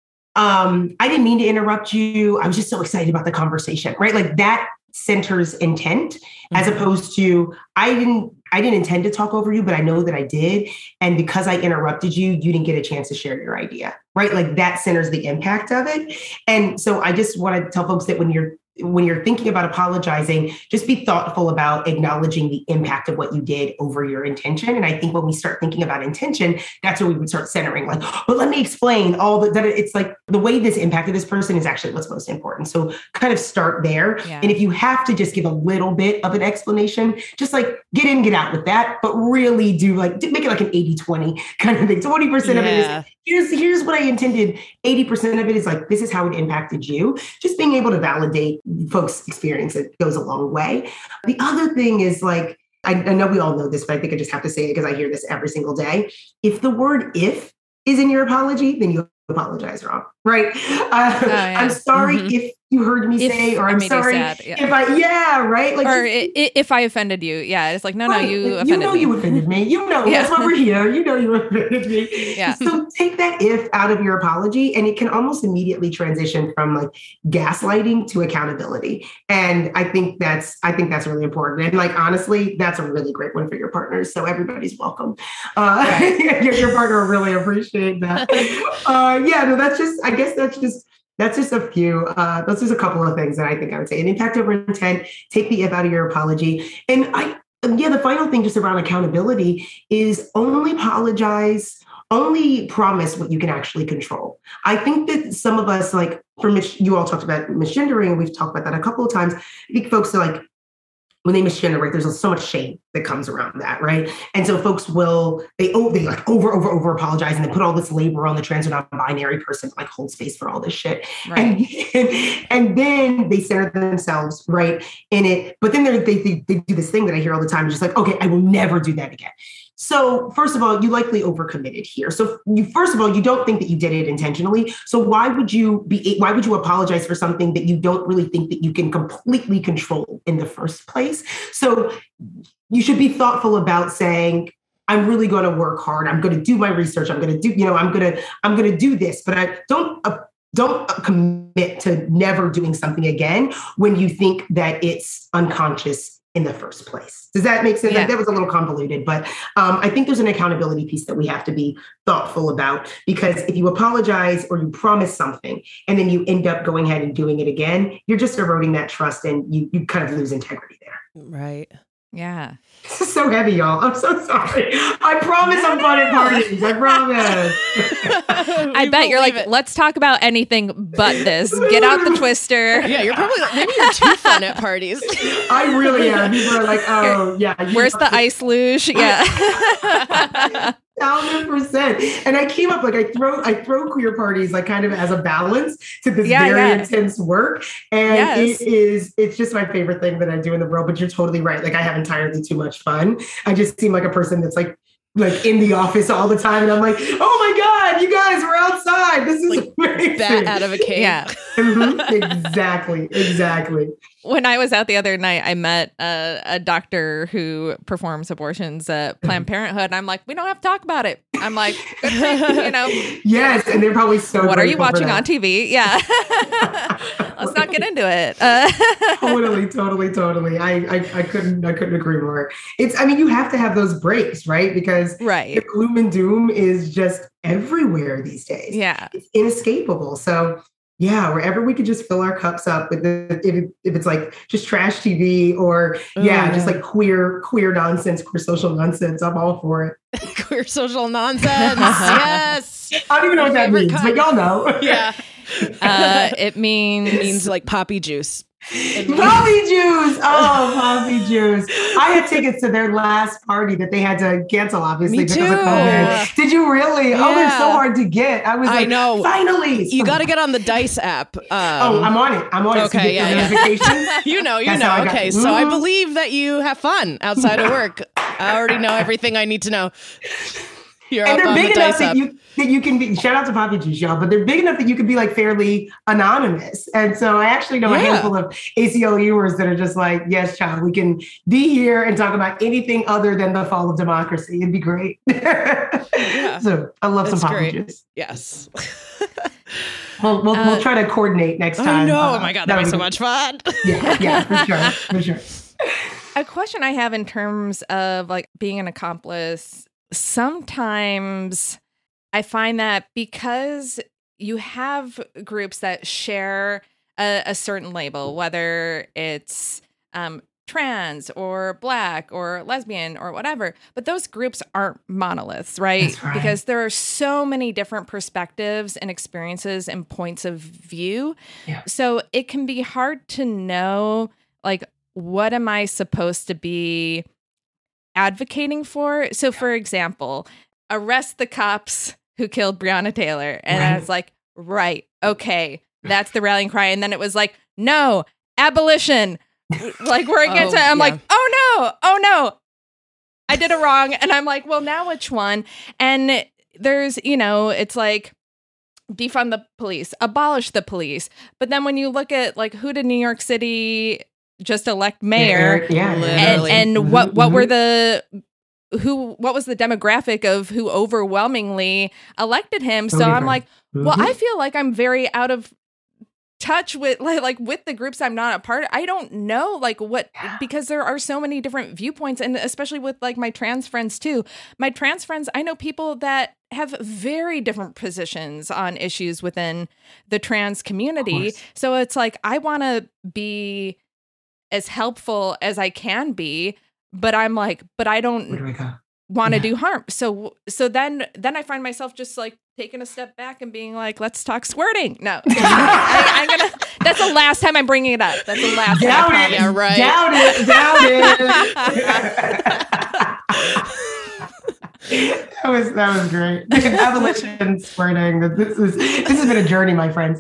um, "I didn't mean to interrupt you. I was just so excited about the conversation," right? Like that centers intent, mm-hmm. as opposed to I didn't. I didn't intend to talk over you, but I know that I did. And because I interrupted you, you didn't get a chance to share your idea, right? Like that centers the impact of it. And so I just want to tell folks that when you're when you're thinking about apologizing, just be thoughtful about acknowledging the impact of what you did over your intention. And I think when we start thinking about intention, that's where we would start centering, like, but let me explain all the, that it's like the way this impacted this person is actually what's most important. So kind of start there. Yeah. And if you have to just give a little bit of an explanation, just like get in, get out with that, but really do like, make it like an eighty twenty kind of thing. twenty percent yeah. of it is, here's, here's what I intended. eighty percent of it is like, this is how it impacted you. Just being able to validate folks' experience, it goes a long way. The other thing is like, I, I know we all know this, but I think I just have to say it because I hear this every single day. If the word if is in your apology, then you apologize wrong, right? Uh, oh, yeah. I'm sorry mm-hmm. if you heard me if say, or I'm sorry yeah. if I, yeah, right? Like, or just, it, if I offended you. Yeah, it's like, no, right. no, you like, offended You know me. you offended me. You know, yeah. that's why we're here. You know you offended me. Yeah. So take that if out of your apology, and it can almost immediately transition from like gaslighting to accountability. And I think that's, I think that's really important. And like, honestly, that's a really great one for your partners. So everybody's welcome. Uh, right. your, your partner will really appreciate that. uh, yeah, no, that's just, I guess that's just, That's just a few, uh, that's just a couple of things that I think I would say. An impact over intent, take the if out of your apology. And I, yeah, the final thing just around accountability is only apologize, only promise what you can actually control. I think that some of us, like for mis- you all talked about misgendering, and we've talked about that a couple of times. I think folks are like, when they misgender, right, there's so much shame that comes around that, right? And so folks will, they, oh, they like over, over, over apologize, and they put all this labor on the trans or non-binary person to like hold space for all this shit. Right. And, and then they center themselves, right, in it. But then they, they, they do this thing that I hear all the time, just like, okay, I will never do that again. So first of all, you likely overcommitted here. So you, first of all, you don't think that you did it intentionally. So why would you be, why would you apologize for something that you don't really think that you can completely control in the first place? So you should be thoughtful about saying, I'm really going to work hard. I'm going to do my research. I'm going to do, you know, I'm going to, I'm going to do this, but I don't, uh, don't commit to never doing something again when you think that it's unconscious in the first place. Does that make sense? Yeah. Like, that was a little convoluted, but um, I think there's an accountability piece that we have to be thoughtful about, because if you apologize or you promise something and then you end up going ahead and doing it again, you're just eroding that trust and you, you kind of lose integrity there. Right. Yeah. This is so heavy, y'all. I'm so sorry. I promise I'm fun at parties. I promise. I bet you're like, it. let's talk about anything but this. Get out the twister. Yeah, you're probably, maybe you're too fun at parties. I really am. People are like, oh, yeah. you Where's know, the ice luge? Yeah. Thousand percent. And I came up like I throw I throw queer parties like kind of as a balance to this Yeah, very yeah. intense work. And Yes. it is it's just my favorite thing that I do in the world. But you're totally right. Like I have entirely too much fun. I just seem like a person that's like like in the office all the time. And I'm like, oh my God, you guys were outside. This is Like amazing. Bat out of a cave. Yeah. Mhm. Exactly. Exactly. When I was out the other night, I met a, a doctor who performs abortions at Planned Parenthood. And I'm like, we don't have to talk about it. I'm like, good for you, you know. Yes. And they're probably so What are you grateful for watching that. on T V? Yeah. Let's not get into it. Uh, totally, totally, totally. I, I I couldn't I couldn't agree more. It's I mean, you have to have those breaks, right? Because right. the gloom and doom is just everywhere these days. Yeah. It's inescapable. So yeah, wherever we could just fill our cups up with the if, it, if it's like just trash T V or yeah, Ooh. just like queer queer nonsense, queer social nonsense. I'm all for it. Queer social nonsense. Yes. I don't even know what that Favorite means, kind. but y'all know. Yeah. Uh, it means, It means like poppy juice. Poppy juice. Oh, poppy juice. I had tickets to their last party that they had to cancel, obviously, Me because too. of COVID. Did you really? Oh, they're so Yeah. hard to get. I was I like, know. finally. You got to get on the Dice app. Um, Oh, I'm on it. I'm on it. So okay, you get yeah, the yeah. notifications. you know, you That's how know. I got- Okay, so I Mhm. believe that you have fun outside of work. I already know everything I need to know. You're And up they're on the big enough Dice that app. you that you can be. Shout out to Poppy Juice, y'all. But they're big enough that you can be like fairly anonymous. And so I actually know a Yeah. handful of A C L Uers that are just like, yes, child, we can be here and talk about anything other than the fall of democracy. It'd be great. Yeah. So I love It's some Poppy great. Juice. Yes. We'll we'll, Uh, we'll try to coordinate next time. I know. Uh, Oh my God, that that'd be would so much fun. Yeah, yeah, for sure, for sure. a question I have in terms of like being an accomplice. Sometimes I find that because you have groups that share a, a certain label, whether it's um, trans or black or lesbian or whatever, but those groups aren't monoliths, right? That's right. Because there are so many different perspectives and experiences and points of view. Yeah. So it can be hard to know, like, what am I supposed to be advocating for? So, for example, arrest the cops who killed Breonna Taylor. And I Right. was like, right, okay, that's the rallying cry. And then it was like, no, abolition. Like, we're against Oh, it. I'm yeah. like, oh no, oh no, I did it wrong. And I'm like, well, now which one? And there's, you know, it's like, defund the police, abolish the police. But then when you look at like, who did New York City just elect mayor? Yeah, and Literally. and Mhm, what what mhm. were the who what was the demographic of who overwhelmingly elected him? So Totally I'm right. like, well, Mhm. I feel like I'm very out of touch with like, like with the groups I'm not a part of. I don't know like what, because there are so many different viewpoints, and especially with like my trans friends too. My trans friends, I know people that have very different positions on issues within the trans community. course. So it's like I want to be as helpful as I can be, but I'm like, but I Where don't do we go? want to Yeah. do harm. So so then then I find myself just like taking a step back and being like, let's talk squirting. No, I, I'm gonna. That's the last time I'm bringing it up. That's the last Doubt time. it. Yeah, right. Doubt it. Doubt it. That was that was great. Abolition squirting. This is this has been a journey, my friends.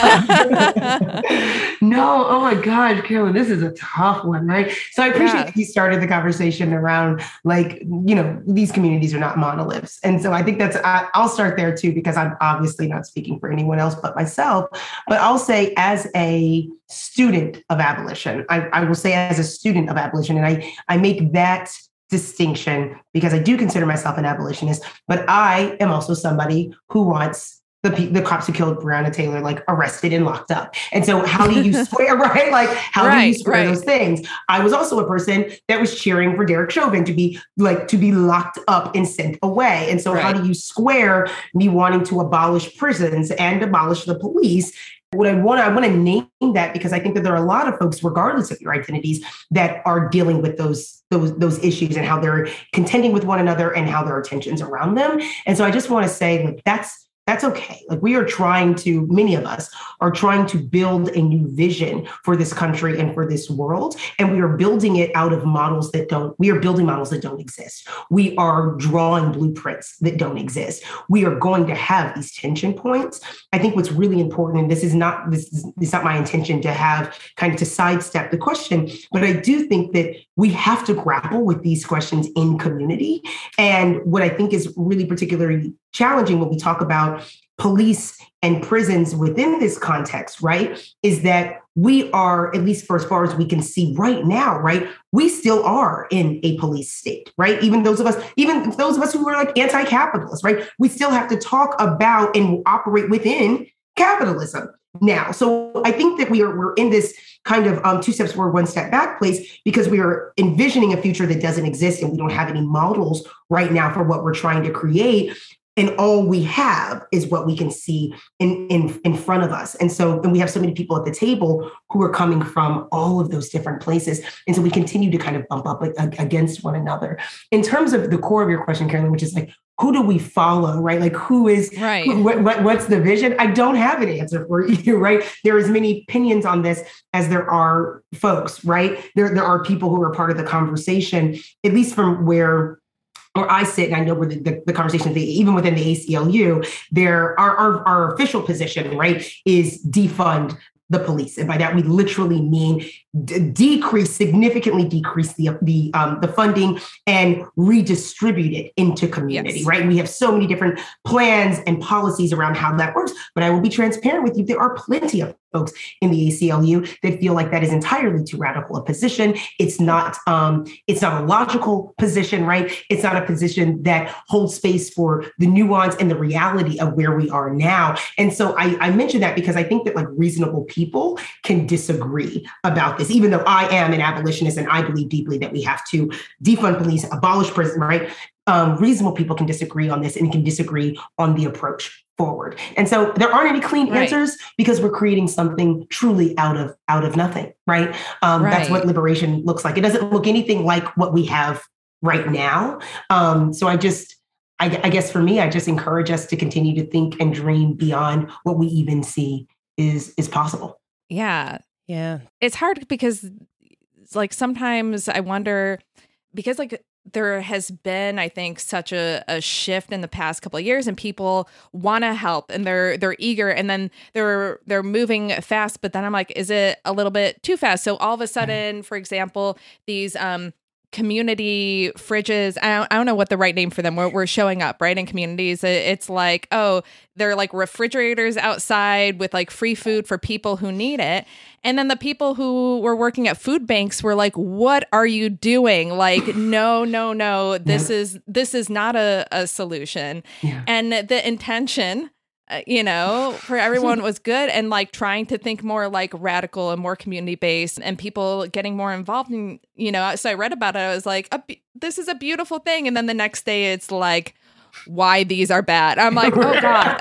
No, oh my gosh, Carolyn, this is a tough one, right? So I appreciate Yeah. that you started the conversation around, like, you know, these communities are not monoliths, and so I think that's I, I'll start there too, because I'm obviously not speaking for anyone else but myself. But I'll say, as a student of abolition, I, I will say as a student of abolition, and I I make that distinction because I do consider myself an abolitionist, but I am also somebody who wants the pe- the cops who killed Breonna Taylor like arrested and locked up. And so how do you square, right? Like how do you Right, square right. those things? I was also a person that was cheering for Derek Chauvin to be like to be locked up and sent away. And so how Right. do you square me wanting to abolish prisons and abolish the police? What I want, I want to name that because I think that there are a lot of folks, regardless of your identities, that are dealing with those those those issues and how they're contending with one another and how there are tensions around them. And so I just want to say, like, that's that's okay. Like, we are trying to, many of us are trying to build a new vision for this country and for this world. And we are building it out of models that don't, we are building models that don't exist. We are drawing blueprints that don't exist. We are going to have these tension points. I think what's really important, and this is not, this is it's not my intention to have kind of to sidestep the question, but I do think that we have to grapple with these questions in community. And what I think is really particularly challenging when we talk about police and prisons within this context, right, is that we are, at least for as far as we can see right now, right, we still are in a police state, right? Even those of us, even those of us who are like anti-capitalist, right, we still have to talk about and operate within capitalism now. So I think that we are we're in this kind of um, two steps forward, one step back place, because we are envisioning a future that doesn't exist and we don't have any models right now for what we're trying to create. And all we have is what we can see in, in, in front of us. And so, and we have so many people at the table who are coming from all of those different places. And so we continue to kind of bump up against one another. In terms of the core of your question, Carolyn, which is like, who do we follow, right? Like, who is, Right. who, what, what, what's the vision? I don't have an answer for you, right? There are as many opinions on this as there are folks, right? There, there are people who are part of the conversation, at least from where or I sit, and I know where the, the, the conversation, even within the A C L U, there our, our our official position, right, is defund the police, and by that we literally mean d- decrease, significantly decrease the the um, the funding and redistribute it into community, Yes. right? And we have so many different plans and policies around how that works. But I will be transparent with you: there are plenty of folks in the A C L U that feel like that is entirely too radical a position. It's not um, it's not a logical position, right? It's not a position that holds space for the nuance and the reality of where we are now. And so I, I mention that because I think that like reasonable people can disagree about this, even though I am an abolitionist and I believe deeply that we have to defund police, abolish prison, right? Um, reasonable people can disagree on this and can disagree on the approach forward. And so there aren't any clean Right. answers because we're creating something truly out of out of nothing, right? Um, Right. That's what liberation looks like. It doesn't look anything like what we have right now. Um, so I just, I, I guess for me, I just encourage us to continue to think and dream beyond what we even see is is possible. Yeah. Yeah. It's hard because it's like sometimes I wonder, because like there has been, I think, such a, a shift in the past couple of years, and people want to help and they're they're eager, and then they're they're moving fast. But then I'm like, is it a little bit too fast? So all of a sudden, for example, these um community fridges, I don't, I don't know what the right name for them were, were showing up, right, in communities. It's like, oh, they're like refrigerators outside with like free food for people who need it. And then the people who were working at food banks were like, what are you doing? Like, no, no, no, this Yeah. is this is not a, a solution. Yeah. And the intention, uh, you know, for everyone was good, and like trying to think more like radical and more community based, and people getting more involved. And, you know, so I read about it. I was like, a, this is a beautiful thing. And then the next day it's like, why these are bad. I'm like, oh God.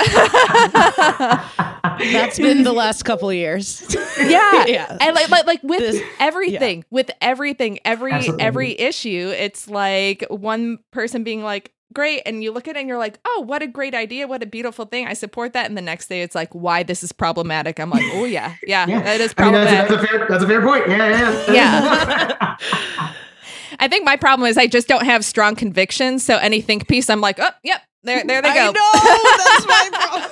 That's been the last couple of years. Yeah. Yeah. And like, like, like with This- everything, with everything, every, Absolutely. every issue, it's like one person being like, great. And you look at it and you're like, oh, what a great idea. What a beautiful thing. I support that. And the next day it's like, why this is problematic. I'm like, oh yeah, yeah, Yeah. that is I mean, problematic. that's, that's a fair that's a fair point. Yeah, yeah. Yeah. I think my problem is I just don't have strong convictions. So any think piece, I'm like, oh, yep, there, there they go. I know, that's my problem.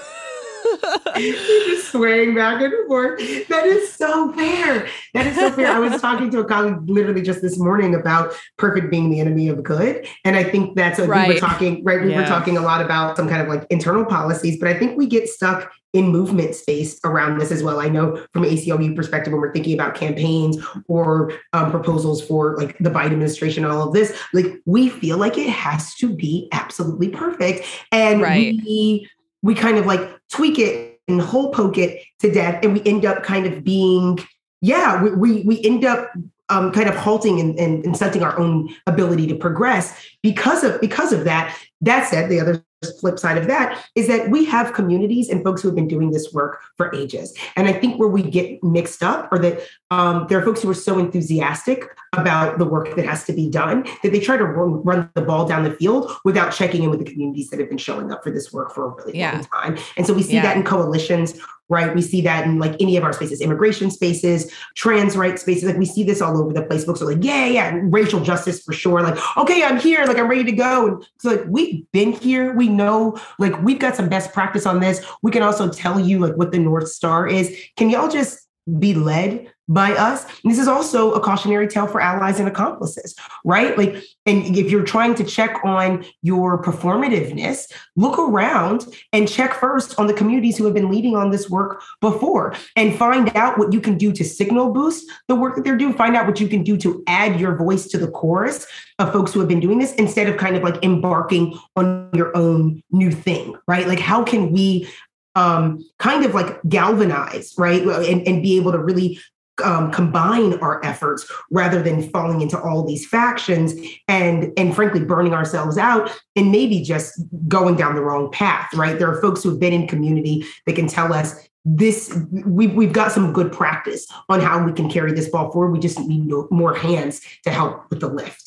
You're just swaying back and forth. That is so fair. That is so fair. I was talking to a colleague literally just this morning about perfect being the enemy of good. And I think that's what right. we were talking, right? We yeah. were talking a lot about some kind of like internal policies, but I think we get stuck in movement space around this as well. I know from an A C L U perspective, when we're thinking about campaigns or um, proposals for like the Biden administration, all of this, like we feel like it has to be absolutely perfect. And right. we we kind of like tweak it and hole poke it to death. And we end up kind of being, yeah, we we, we end up um, kind of halting and, and, and stunting our own ability to progress because of because of that. That said, the other flip side of that is that we have communities and folks who have been doing this work for ages. And I think where we get mixed up or that um, there are folks who are so enthusiastic about the work that has to be done that they try to run, run the ball down the field without checking in with the communities that have been showing up for this work for a really yeah. long time. And so we see yeah. that in coalitions, right? We see that in like any of our spaces, immigration spaces, trans rights spaces. Like we see this all over the place. Folks are like, yeah, yeah, racial justice for sure. Like, okay, I'm here. Like I'm ready to go. And so like we've been here. We know like we've got some best practice on this. We can also tell you like what the North Star is. Can y'all just be led by us? And this is also a cautionary tale for allies and accomplices, right? Like, and if you're trying to check on your performativeness, look around and check first on the communities who have been leading on this work before and find out what you can do to signal boost the work that they're doing. Find out what you can do to add your voice to the chorus of folks who have been doing this instead of kind of like embarking on your own new thing, right? Like, how can we um, kind of like galvanize, right? And, and be able to really Um, combine our efforts rather than falling into all these factions and, and frankly, burning ourselves out and maybe just going down the wrong path, right? There are folks who have been in community that can tell us this, we've, we've got some good practice on how we can carry this ball forward. We just need more hands to help with the lift.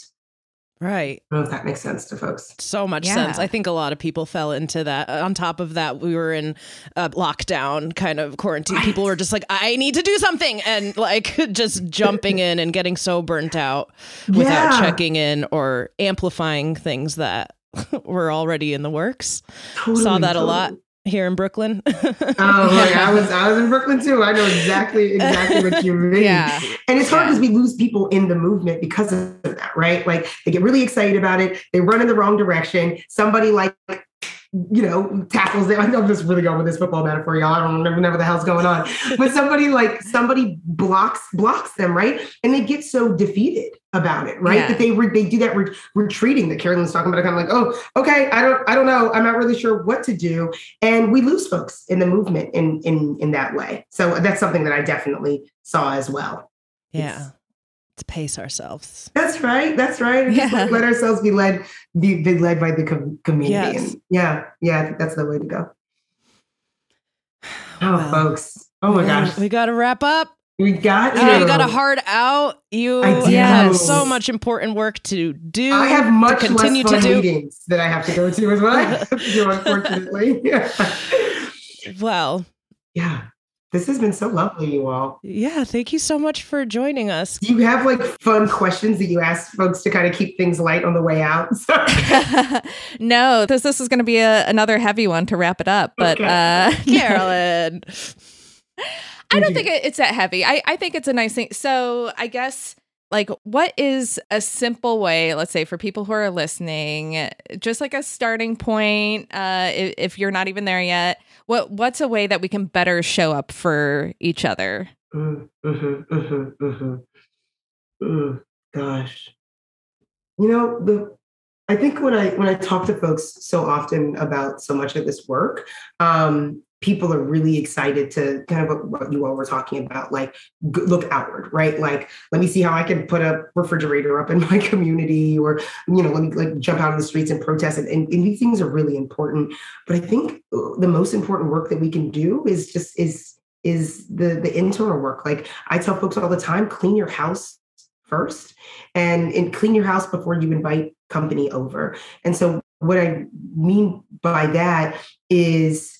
Right. I don't know if that makes sense to folks. So much Yeah. sense. I think a lot of people fell into that. On top of that, we were in a lockdown kind of quarantine. Right. People were just like, I need to do something. And like just jumping in and getting so burnt out without Yeah. checking in or amplifying things that were already in the works. Totally, Saw that totally. a lot here in Brooklyn. Oh, like I was I was in Brooklyn too. I know exactly exactly what you mean. Yeah. And it's hard Yeah. because we lose people in the movement because of that, right? Like they get really excited about it. They run in the wrong direction. Somebody like, you know, tackles them. I'm just really going with this football metaphor, y'all. I don't remember the hell's going on. But somebody like somebody blocks blocks them, right? And they get so defeated about it, right? Yeah. That they re- they do that re- retreating that Carolyn was talking about. Kind of like, oh, okay, I don't I don't know. I'm not really sure what to do. And we lose folks in the movement in in in that way. So that's something that I definitely saw as well. Yeah. To pace ourselves. That's right. That's right. And just Yeah. like let ourselves be led, be, be led by the com- community. Yes. And yeah, yeah, I think that's the way to go. Oh, Well, folks. Oh my Yeah, gosh. we got to wrap up. We got You know, to. you got a hard out. You I do. have so much important work to do. I have much to continue less fun to do. meetings that I have to go to as well. I have to do, unfortunately. Yeah. Well, Yeah. This has been so lovely, you all. yeah, thank you so much for joining us. Do you have like fun questions that you ask folks to kind of keep things light on the way out? No, this this is going to be a, another heavy one to wrap it up. But Okay. uh, Carolyn. I don't think it, it's that heavy. I, I think it's a nice thing. So I guess like what is a simple way, let's say for people who are listening, just like a starting point, uh, if, if you're not even there yet, what what's a way that we can better show up for each other? Mm, mm-hmm, mm-hmm, mm-hmm. Mm, gosh. You know, the I think when I when I talk to folks so often about so much of this work, um, people are really excited to kind of what, what you all were talking about, like g- look outward, right? Like, let me see how I can put a refrigerator up in my community, or, you know, let me like jump out in the streets and protest. And, and, and these things are really important. But I think the most important work that we can do is just is is the the internal work. Like I tell folks all the time, clean your house first and, and clean your house before you invite company over. And so what I mean by that is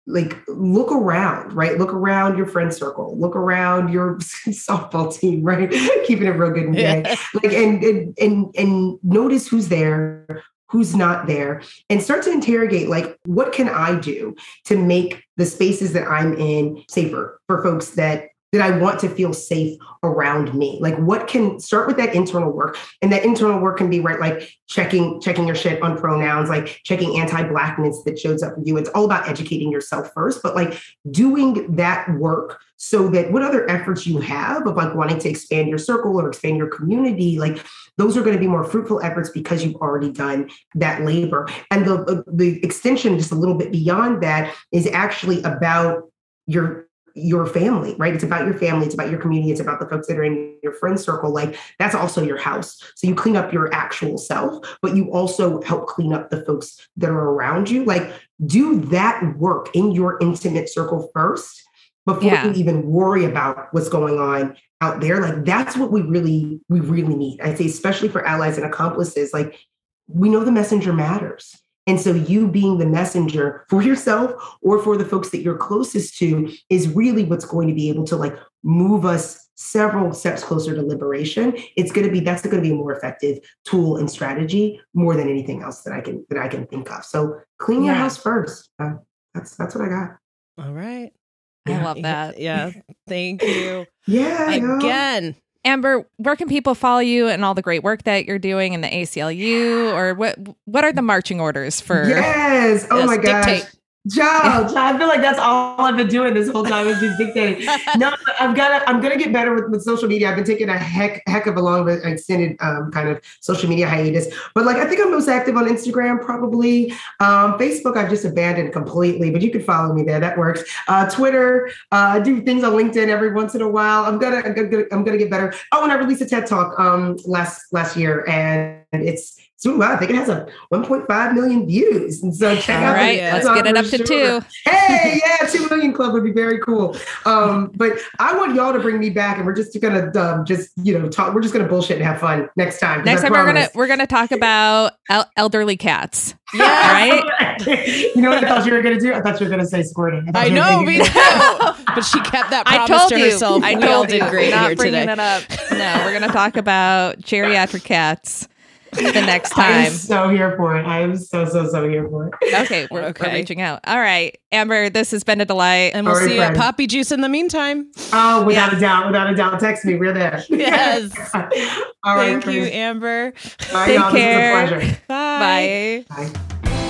like look around, right? Look around your friend circle, look around your softball team, right? Keeping it real good and gay. Yeah. Like, and, and, and, and notice who's there, who's not there, and start to interrogate, like, what can I do to make the spaces that I'm in safer for folks that that I want to feel safe around me? Like, what can start with that internal work? And that internal work can be, right, like checking, checking your shit on pronouns, like checking anti-Blackness that shows up with you. It's all about educating yourself first, but like doing that work so that what other efforts you have of like wanting to expand your circle or expand your community, like those are going to be more fruitful efforts because you've already done that labor. And the, the extension just a little bit beyond that is actually about your your family, right? It's about your family. It's about your community. It's about the folks that are in your friend circle. Like that's also your house. So you clean up your actual self, but you also help clean up the folks that are around you. Like do that work in your intimate circle first before Yeah. you even worry about what's going on out there. Like that's what we really, we really need. I say, especially for allies and accomplices, like we know the messenger matters. And so you being the messenger for yourself or for the folks that you're closest to is really what's going to be able to like move us several steps closer to liberation. It's going to be, that's going to be a more effective tool and strategy more than anything else that I can, that I can think of. So clean your Yeah. house first. Uh, that's, that's what I got. All right. I Yeah. love that. Yeah. Thank you. Yeah. yeah. Again. Amber, where can people follow you and all the great work that you're doing in the A C L U, or what what are the marching orders for? Yes. Oh Yes, my gosh. dictate. Joe, Joe, I feel like that's all I've been doing this whole time is just dictating. No, I've got to, I'm going to get better with, with social media. I've been taking a heck, heck of a long, extended um, kind of social media hiatus. But like, I think I'm most active on Instagram, probably. Um, Facebook, I've just abandoned completely, but you can follow me there. That works. Uh, Twitter, uh, I do things on LinkedIn every once in a while. I'm going to, I'm going to, I'm going to get better. Oh, and I released a TED Talk um, last, last year, and it's, so well, I think it has a one point five million views. And so check All out right, the let's TED get it Talk up for to sure. two. Hey, yeah, two million club would be very cool. Um, but I want y'all to bring me back, and we're just gonna um, just you know talk. We're just gonna bullshit and have fun next time. 'cause Next I time we're gonna promise. we're gonna talk about el- elderly cats. Yeah. Right? You know what I thought you were gonna do? I thought you were gonna say squirting. thought I you were know, gonna me do- too. But she kept that I promise told to you. herself. I we all told did you. great Not here bringing today. it up. No, we're gonna talk about geriatric cats the next I am time. so here for it. I am so so so here for it. Okay, we're, Okay. we're reaching out. All right, Amber, this has been a delight. And we'll All right, see you at friends. Poppy Juice in the meantime. Oh, without Yeah. a doubt, without a doubt. Text me. We're there. Yes. All right. Thank you, friends. Amber. Bye, Take y'all. care. This was a pleasure. Bye. Bye. Bye.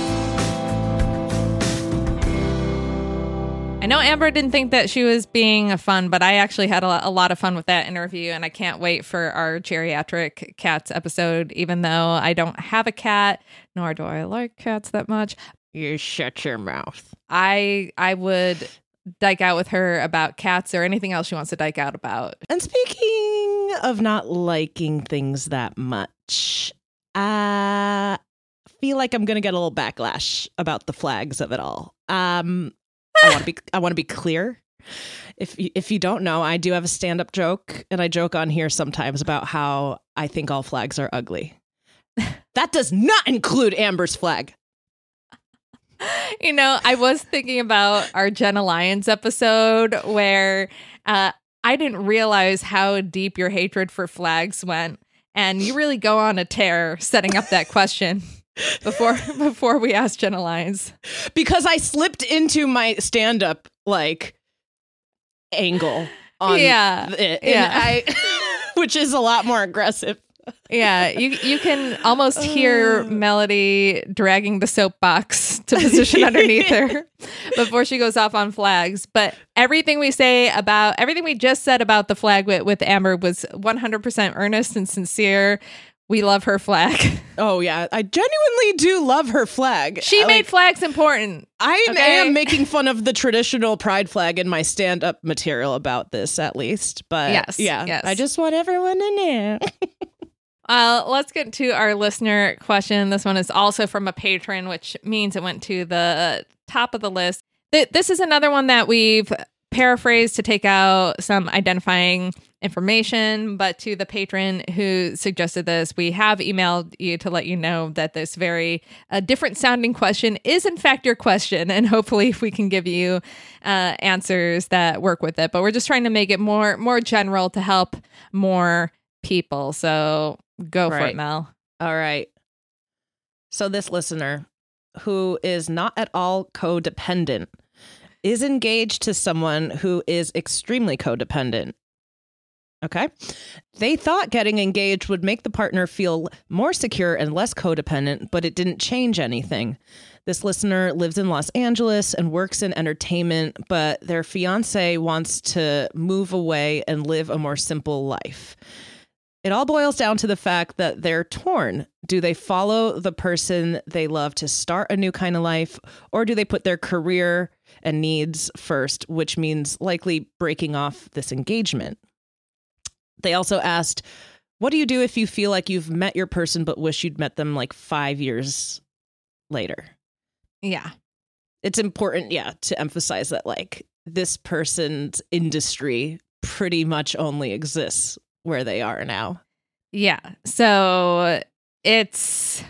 I know Amber didn't think that she was being fun, but I actually had a lot, a lot of fun with that interview, and I can't wait for our geriatric cats episode, even though I don't have a cat, nor do I like cats that much. You shut your mouth. I I would dike out with her about cats or anything else she wants to dike out about. And speaking of not liking things that much, I feel like I'm going to get a little backlash about the flags of it all. Um, I want to be I want to be clear. If you, if you don't know, I do have a stand-up joke, and I joke on here sometimes about how I think all flags are ugly. That does not include Amber's flag. You know, I was thinking about our Jenna Lyons episode where uh, I didn't realize how deep your hatred for flags went. And you really go on a tear setting up that question before before we asked Jenna Lyons. Because I slipped into my stand-up like angle on Yeah, it, and yeah. I, which is a lot more aggressive. Yeah, you you can almost hear Melody dragging the soapbox to position underneath her before she goes off on flags. But everything we say about everything we just said about the flag with, with Amber was one hundred percent earnest and sincere. We love her flag. Oh yeah, I genuinely do love her flag. She I, made like, flags important. I okay. am making fun of the traditional pride flag in my stand-up material about this, at least. But Yes, yeah, yes. I just want everyone to know. Uh, let's get to our listener question. This one is also from a patron, which means it went to the top of the list. Th- this is another one that we've paraphrased to take out some identifying information. But to the patron who suggested this, we have emailed you to let you know that this very uh, different sounding question is in fact your question. And hopefully we can give you uh, answers that work with it. But we're just trying to make it more, more general to help more people. So go for Right. it, Mel. All right. So this listener, who is not at all codependent, is engaged to someone who is extremely codependent. Okay. They thought getting engaged would make the partner feel more secure and less codependent, but it didn't change anything. This listener lives in Los Angeles and works in entertainment, but their fiance wants to move away and live a more simple life. It all boils down to the fact that they're torn. Do they follow the person they love to start a new kind of life, or do they put their career and needs first, which means likely breaking off this engagement? They also asked, what do you do if you feel like you've met your person but wish you'd met them like five years later? Yeah. It's important, yeah, to emphasize that like this person's industry pretty much only exists where they are now. Yeah. So it's,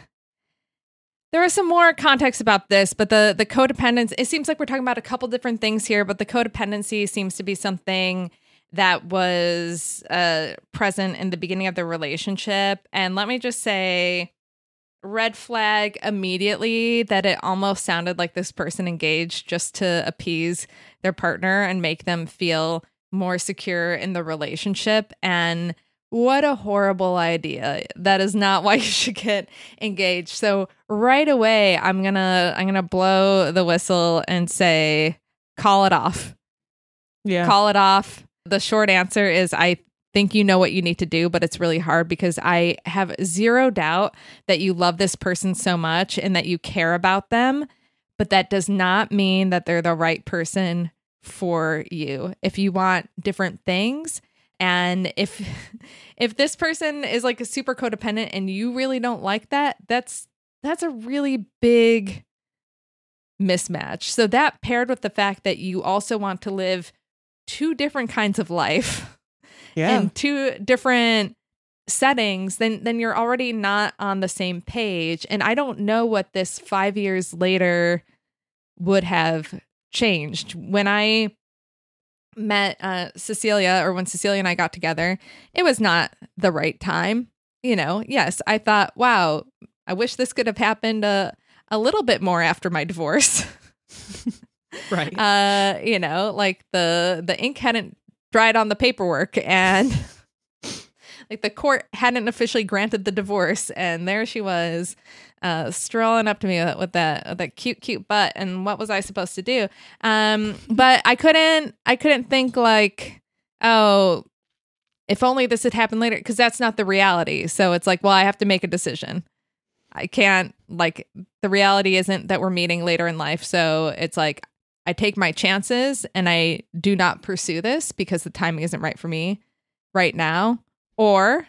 there is some more context about this, but the, the codependence, it seems like we're talking about a couple different things here, but the codependency seems to be something that was uh, present in the beginning of the relationship. And let me just say, red flag immediately that it almost sounded like this person engaged just to appease their partner and make them feel more secure in the relationship. And what a horrible idea. That is not why you should get engaged. So right away, I'm gonna I'm gonna blow the whistle and say, call it off. Yeah. Call it off. The short answer is I think you know what you need to do, but it's really hard because I have zero doubt that you love this person so much and that you care about them, but that does not mean that they're the right person for you. If you want different things, and if if this person is like a super codependent and you really don't like that, that's that's a really big mismatch. So that paired with the fact that you also want to live two different kinds of life Yeah. in two different settings, then then you're already not on the same page. And I don't know what this five years later would have changed. When I met uh, Cecilia, or when Cecilia and I got together, it was not the right time. You know, yes, I thought, wow, I wish this could have happened a, a little bit more after my divorce. Right. Uh, you know, like the the ink hadn't dried on the paperwork, and like the court hadn't officially granted the divorce, and there she was, uh, strolling up to me with, with that with that cute, cute butt. And what was I supposed to do? Um, but I couldn't, I couldn't think like, oh, if only this had happened later, because that's not the reality. So it's like, well, I have to make a decision. I can't, like, the reality isn't that we're meeting later in life. So it's like, I take my chances and I do not pursue this because the timing isn't right for me right now. Or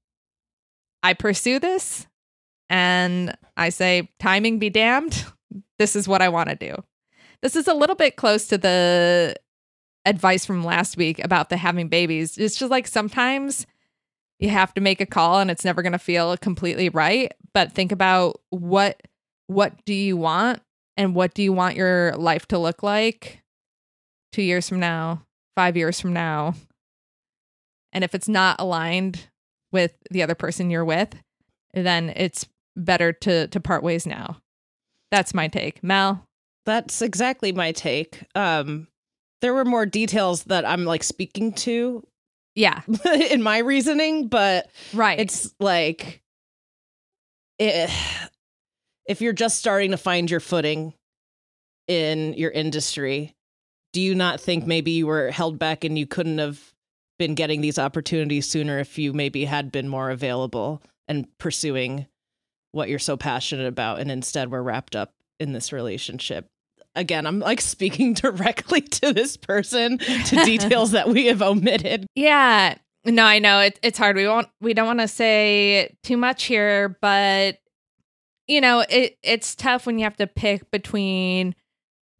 I pursue this and I say, timing be damned. This is what I want to do. This is a little bit close to the advice from last week about the having babies. It's just like sometimes you have to make a call and it's never going to feel completely right. But think about what what do you want? And what do you want your life to look like two years from now, five years from now? And if it's not aligned with the other person you're with, then it's better to to part ways now. That's my take. Mel? That's exactly my take. Um, there were more details that I'm like speaking to Yeah. in my reasoning, but Right. it's like, it, if you're just starting to find your footing in your industry, do you not think maybe you were held back and you couldn't have been getting these opportunities sooner if you maybe had been more available and pursuing what you're so passionate about, and instead we're wrapped up in this relationship? Again, I'm like speaking directly to this person, to details that we have omitted. Yeah. No, I know it, it's hard. We won't, we don't want to say too much here, but you know, it it's tough when you have to pick between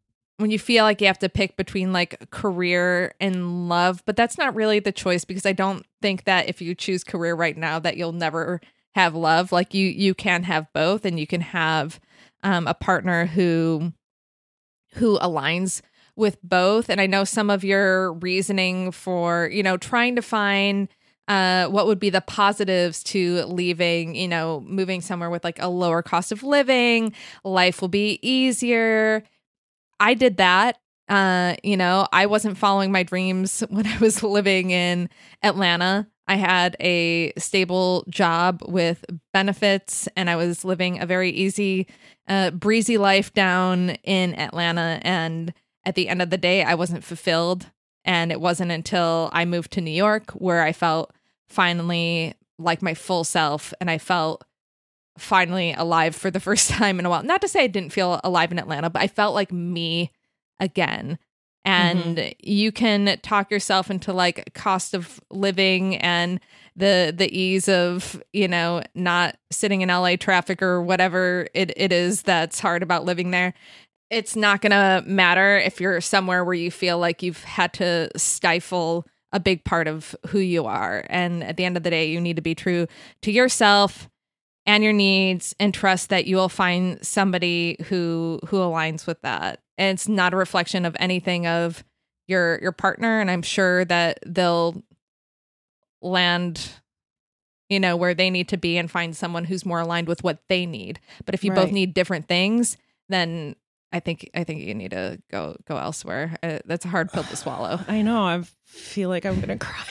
when you feel like you have to pick between like career and love, but that's not really the choice, because I don't think that if you choose career right now that you'll never have love. Like you, you can have both, and you can have um, a partner who, who aligns with both. And I know some of your reasoning for, you know, trying to find uh, what would be the positives to leaving, you know, moving somewhere with like a lower cost of living, life will be easier. I did that. Uh, you know, I wasn't following my dreams when I was living in Atlanta. I had a stable job with benefits, and I was living a very easy, uh, breezy life down in Atlanta. And at the end of the day, I wasn't fulfilled. And it wasn't until I moved to New York where I felt finally like my full self, and I felt finally alive for the first time in a while. Not to say I didn't feel alive in Atlanta, but I felt like me again. And mm-hmm. you can talk yourself into like cost of living and the the ease of, you know, not sitting in L A traffic or whatever it, it is that's hard about living there. It's not going to matter if you're somewhere where you feel like you've had to stifle a big part of who you are. And at the end of the day, you need to be true to yourself and your needs, and trust that you will find somebody who who aligns with that. And it's not a reflection of anything of your your partner. And I'm sure that they'll land, you know, where they need to be and find someone who's more aligned with what they need. But if you Right. both need different things, then I think I think you need to go go elsewhere. Uh, that's a hard pill to swallow. I know. I feel like I'm gonna cry.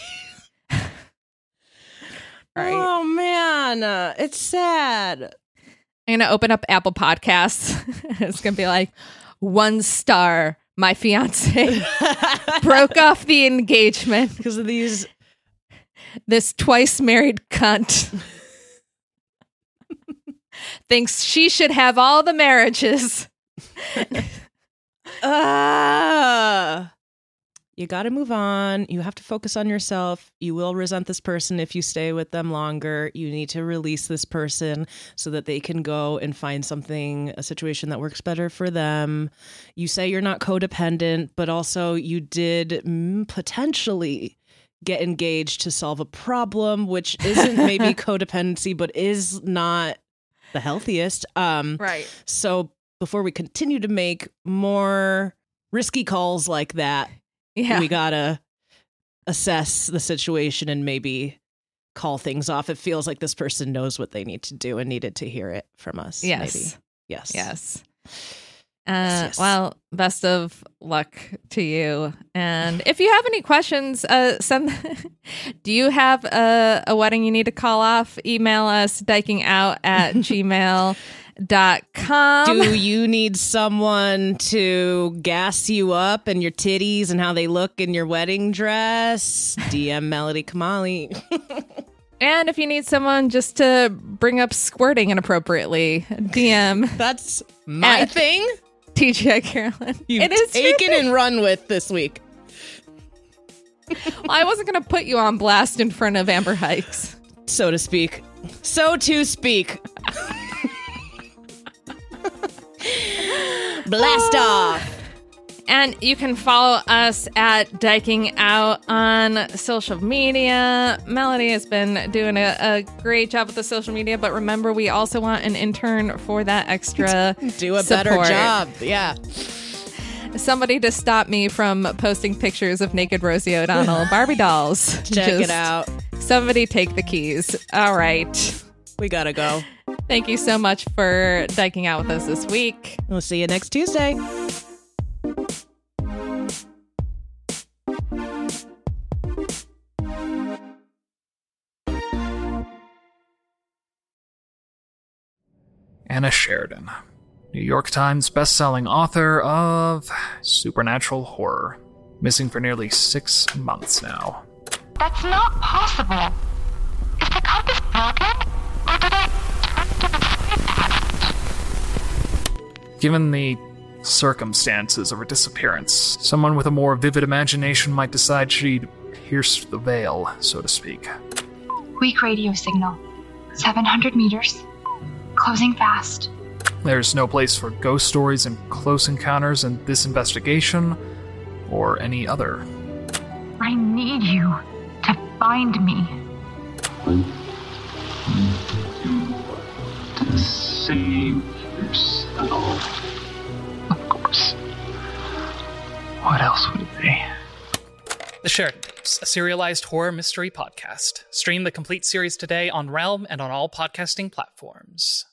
Right. Oh man, uh, it's sad. I'm gonna open up Apple Podcasts. It's gonna be like, one star. My fiance broke off the engagement Because of these. This twice married cunt thinks she should have all the marriages. Uh, you got to move on. You have to focus on yourself. You will resent this person if you stay with them longer. You need to release this person so that they can go and find something, a situation that works better for them. You say you're not codependent, but also you did mm, potentially get engaged to solve a problem, which isn't maybe codependency, but is not the healthiest. Um, Right. So before we continue to make more risky calls like that, Yeah. we gotta assess the situation and maybe call things off. It feels like this person knows what they need to do and needed to hear it from us. Yes. Maybe. Yes. Yes. Uh, yes. Well, best of luck to you. And if you have any questions, uh, send. Do you have a, a wedding you need to call off? Email us dykingout at gmail dot com. Do you need someone to gas you up and your titties and how they look in your wedding dress? D M Melody Kamali. And if you need someone just to bring up squirting inappropriately, D M That's my At- thing. T G I Carolyn. You've It is your taken thing. and run with this week. Well, I wasn't going to put you on blast in front of Amber Hikes. So to speak. So to speak. Blast off. And you can follow us at Dyking Out on social media. Melody has been doing a, a great job with the social media, but remember, we also want an intern for that extra Do a support. better job. Yeah. Somebody to stop me from posting pictures of naked Rosie O'Donnell Barbie dolls. Check Just it out. Somebody take the keys. All right. We gotta go. Thank you so much for Dyking Out with us this week. We'll see you next Tuesday. Anna Sheridan, New York Times bestselling author of supernatural horror, missing for nearly six months now. That's not possible. Is the compass broken? Or did I turn to the side? Given the circumstances of her disappearance, someone with a more vivid imagination might decide she'd pierced the veil, so to speak. Weak radio signal. seven hundred meters. Closing fast. There's no place for ghost stories and close encounters in this investigation, or any other. I need you to find me. To save yourself. Of course. What else would it be? The Shared Tapes, a serialized horror mystery podcast. Stream the complete series today on Realm and on all podcasting platforms.